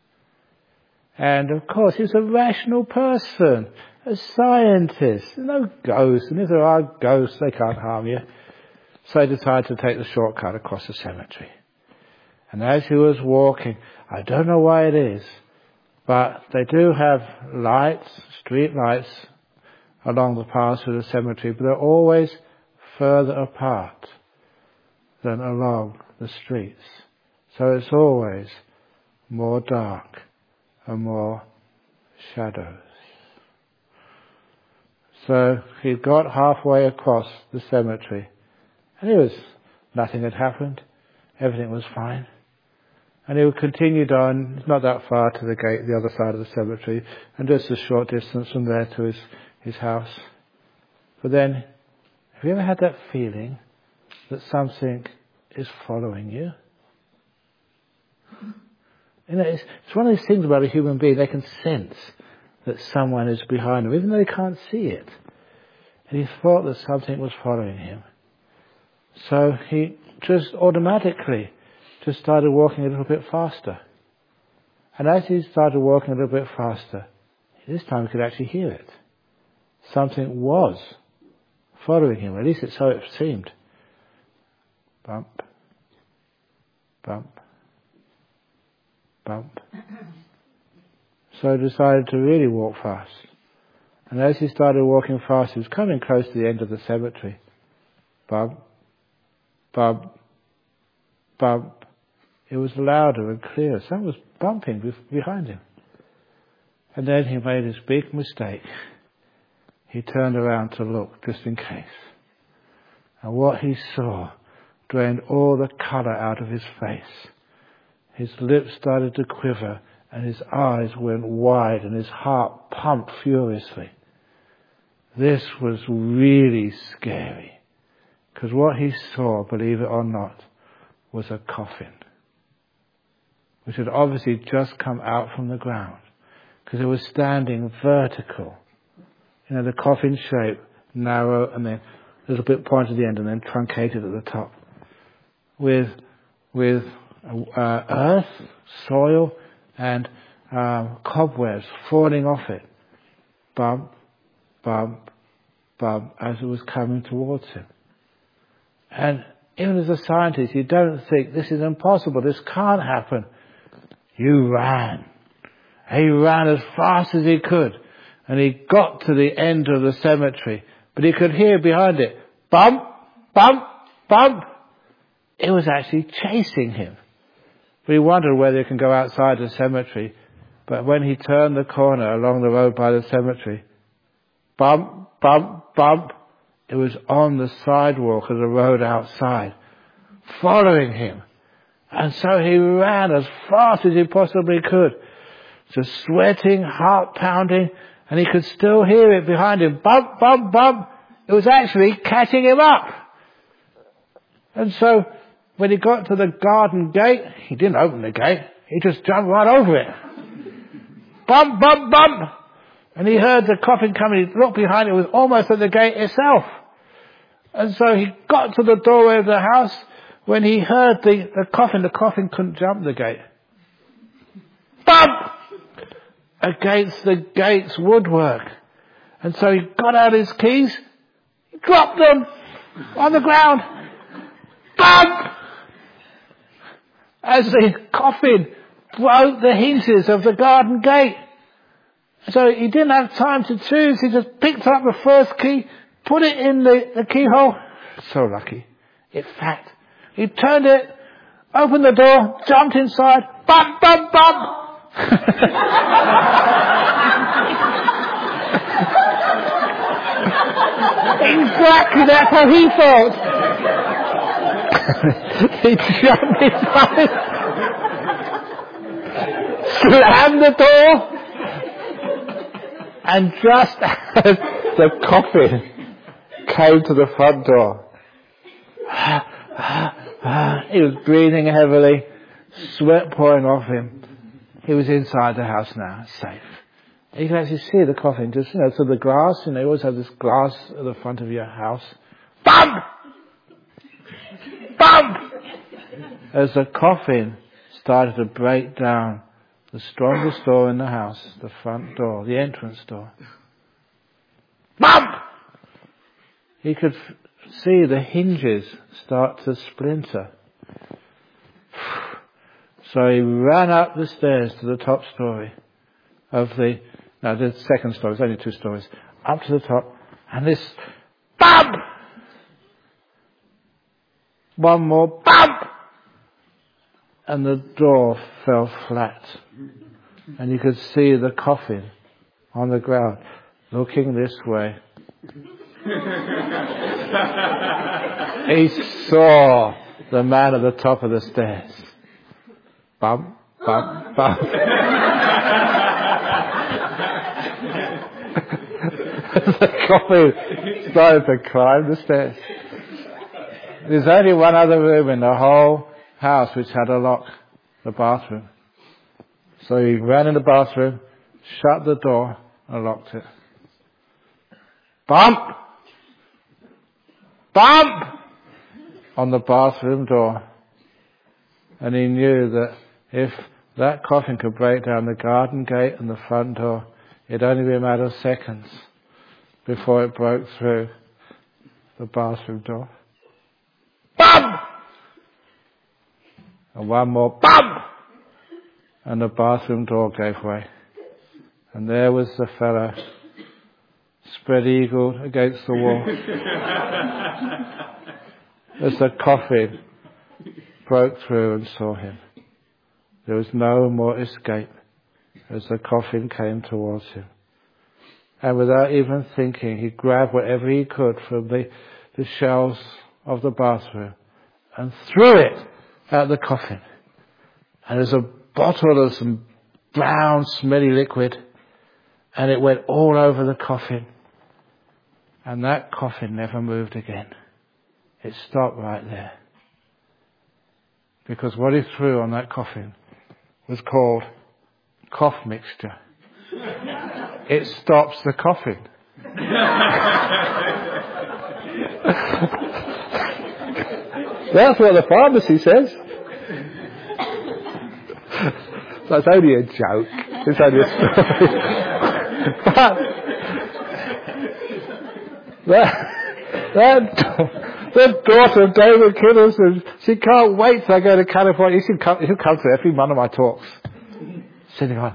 And of course, he's a rational person, a scientist, no ghosts. And if there are ghosts, they can't harm you. So he decided to take the shortcut across the cemetery. And as he was walking, I don't know why it is, but they do have lights, street lights, along the path to the cemetery, but they're always further apart than along the streets. So it's always more dark and more shadows. So he got halfway across the cemetery, and nothing had happened. Everything was fine. And he continued on, it's not that far to the gate, the other side of the cemetery, and just a short distance from there to his house. But then, have you ever had that feeling that something is following you? It's one of these things about a human being, they can sense that someone is behind them, even though they can't see it. And he thought that something was following him. So he just automatically just started walking a little bit faster. And as he started walking a little bit faster, this time he could actually hear it. Something was following him, at least so it seemed. Bump, bump, bump. So he decided to really walk fast. And as he started walking fast, he was coming close to the end of the cemetery. Bump, bump, bump. It was louder and clearer. Someone was bumping behind him. And then he made his big mistake. He turned around to look, just in case. And what he saw drained all the colour out of his face. His lips started to quiver, and his eyes went wide, and his heart pumped furiously. This was really scary, because what he saw, believe it or not, was a coffin, which had obviously just come out from the ground, because it was standing vertical. You know, the coffin shape, narrow, and then a little bit pointed at the end, and then truncated at the top, with earth, soil, and cobwebs falling off it. Bump, bump, bump, as it was coming towards him. And even as a scientist, you don't think, this is impossible, this can't happen. You ran. He ran as fast as he could, and he got to the end of the cemetery, but he could hear behind it, bump, bump, bump. It was actually chasing him. But he wondered whether he can go outside the cemetery. But when he turned the corner along the road by the cemetery, bump, bump, bump, it was on the sidewalk of the road outside, following him. And so he ran as fast as he possibly could, just sweating, heart pounding, and he could still hear it behind him, bump, bump, bump. It was actually catching him up. And so when he got to the garden gate, he didn't open the gate, he just jumped right over it. Bump, bump, bump. And he heard the coffin coming. He looked behind, it was almost at the gate itself. And so he got to the doorway of the house. When he heard the coffin couldn't jump the gate. Bump! Against the gate's woodwork. And so he got out his keys, he dropped them on the ground. Bump! As the coffin broke the hinges of the garden gate. So he didn't have time to choose. He just picked up the first key, put it in the keyhole. So lucky. In fact, he turned it, opened the door, jumped inside, bump, bump, bump. Exactly, that's how he felt. He jumped inside, slammed the door, and just as the coffin came to the front door, he was breathing heavily, sweat pouring off him. He was inside the house now, safe. You can actually see the coffin just, through the glass. You always have this glass at the front of your house. Bump! Bump! As the coffin started to break down the strongest door in the house, the front door, the entrance door. Bump! He could see the hinges start to splinter. So he ran up the stairs to the top story of the second story, it's only 2 stories, up to the top, and this bump! One more bump! And the door fell flat. And you could see the coffin on the ground, looking this way. He saw the man at the top of the stairs. Bump, bump, bump. The coffin started to climb the stairs. There's only one other room in the whole house which had a lock, the bathroom. So he ran in the bathroom, shut the door, and locked it. Bump! Bump! On the bathroom door. And he knew that if that coffin could break down the garden gate and the front door, it'd only be a matter of seconds before it broke through the bathroom door. Bump! And one more bump! and the bathroom door gave way. And there was the fellow, spread-eagled against the wall. As the coffin broke through and saw him. There was no more escape as the coffin came towards him. And without even thinking, he grabbed whatever he could from the shelves of the bathroom and threw it at the coffin. And there's a bottle of some brown, smelly liquid, and it went all over the coffin. And that coffin never moved again. It stopped right there. Because what he threw on that coffin was called cough mixture. It stops the coughing. That's what the pharmacy says. That's only a joke. It's only a story. That daughter of David Kinnison, she can't wait till I go to California. He'll come to every one of my talks. Sitting on.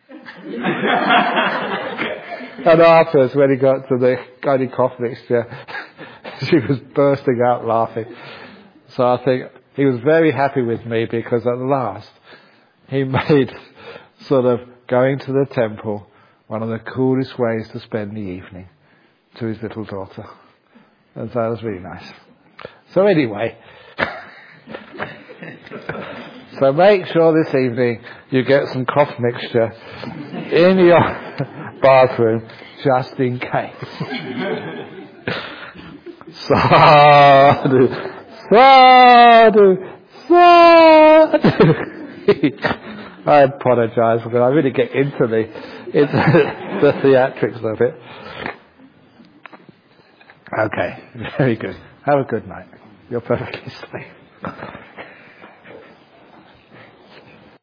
And afterwards, when he got to the only cough mixture, she was bursting out laughing. So I think he was very happy with me because at last he made sort of going to the temple one of the coolest ways to spend the evening to his little daughter. And so that was really nice. So anyway, so make sure this evening you get some cough mixture in your bathroom just in case. Sadhu, sadhu, sadhu. I apologise because I really get into the theatrics of it. Okay, very good. Have a good night. You're perfectly safe.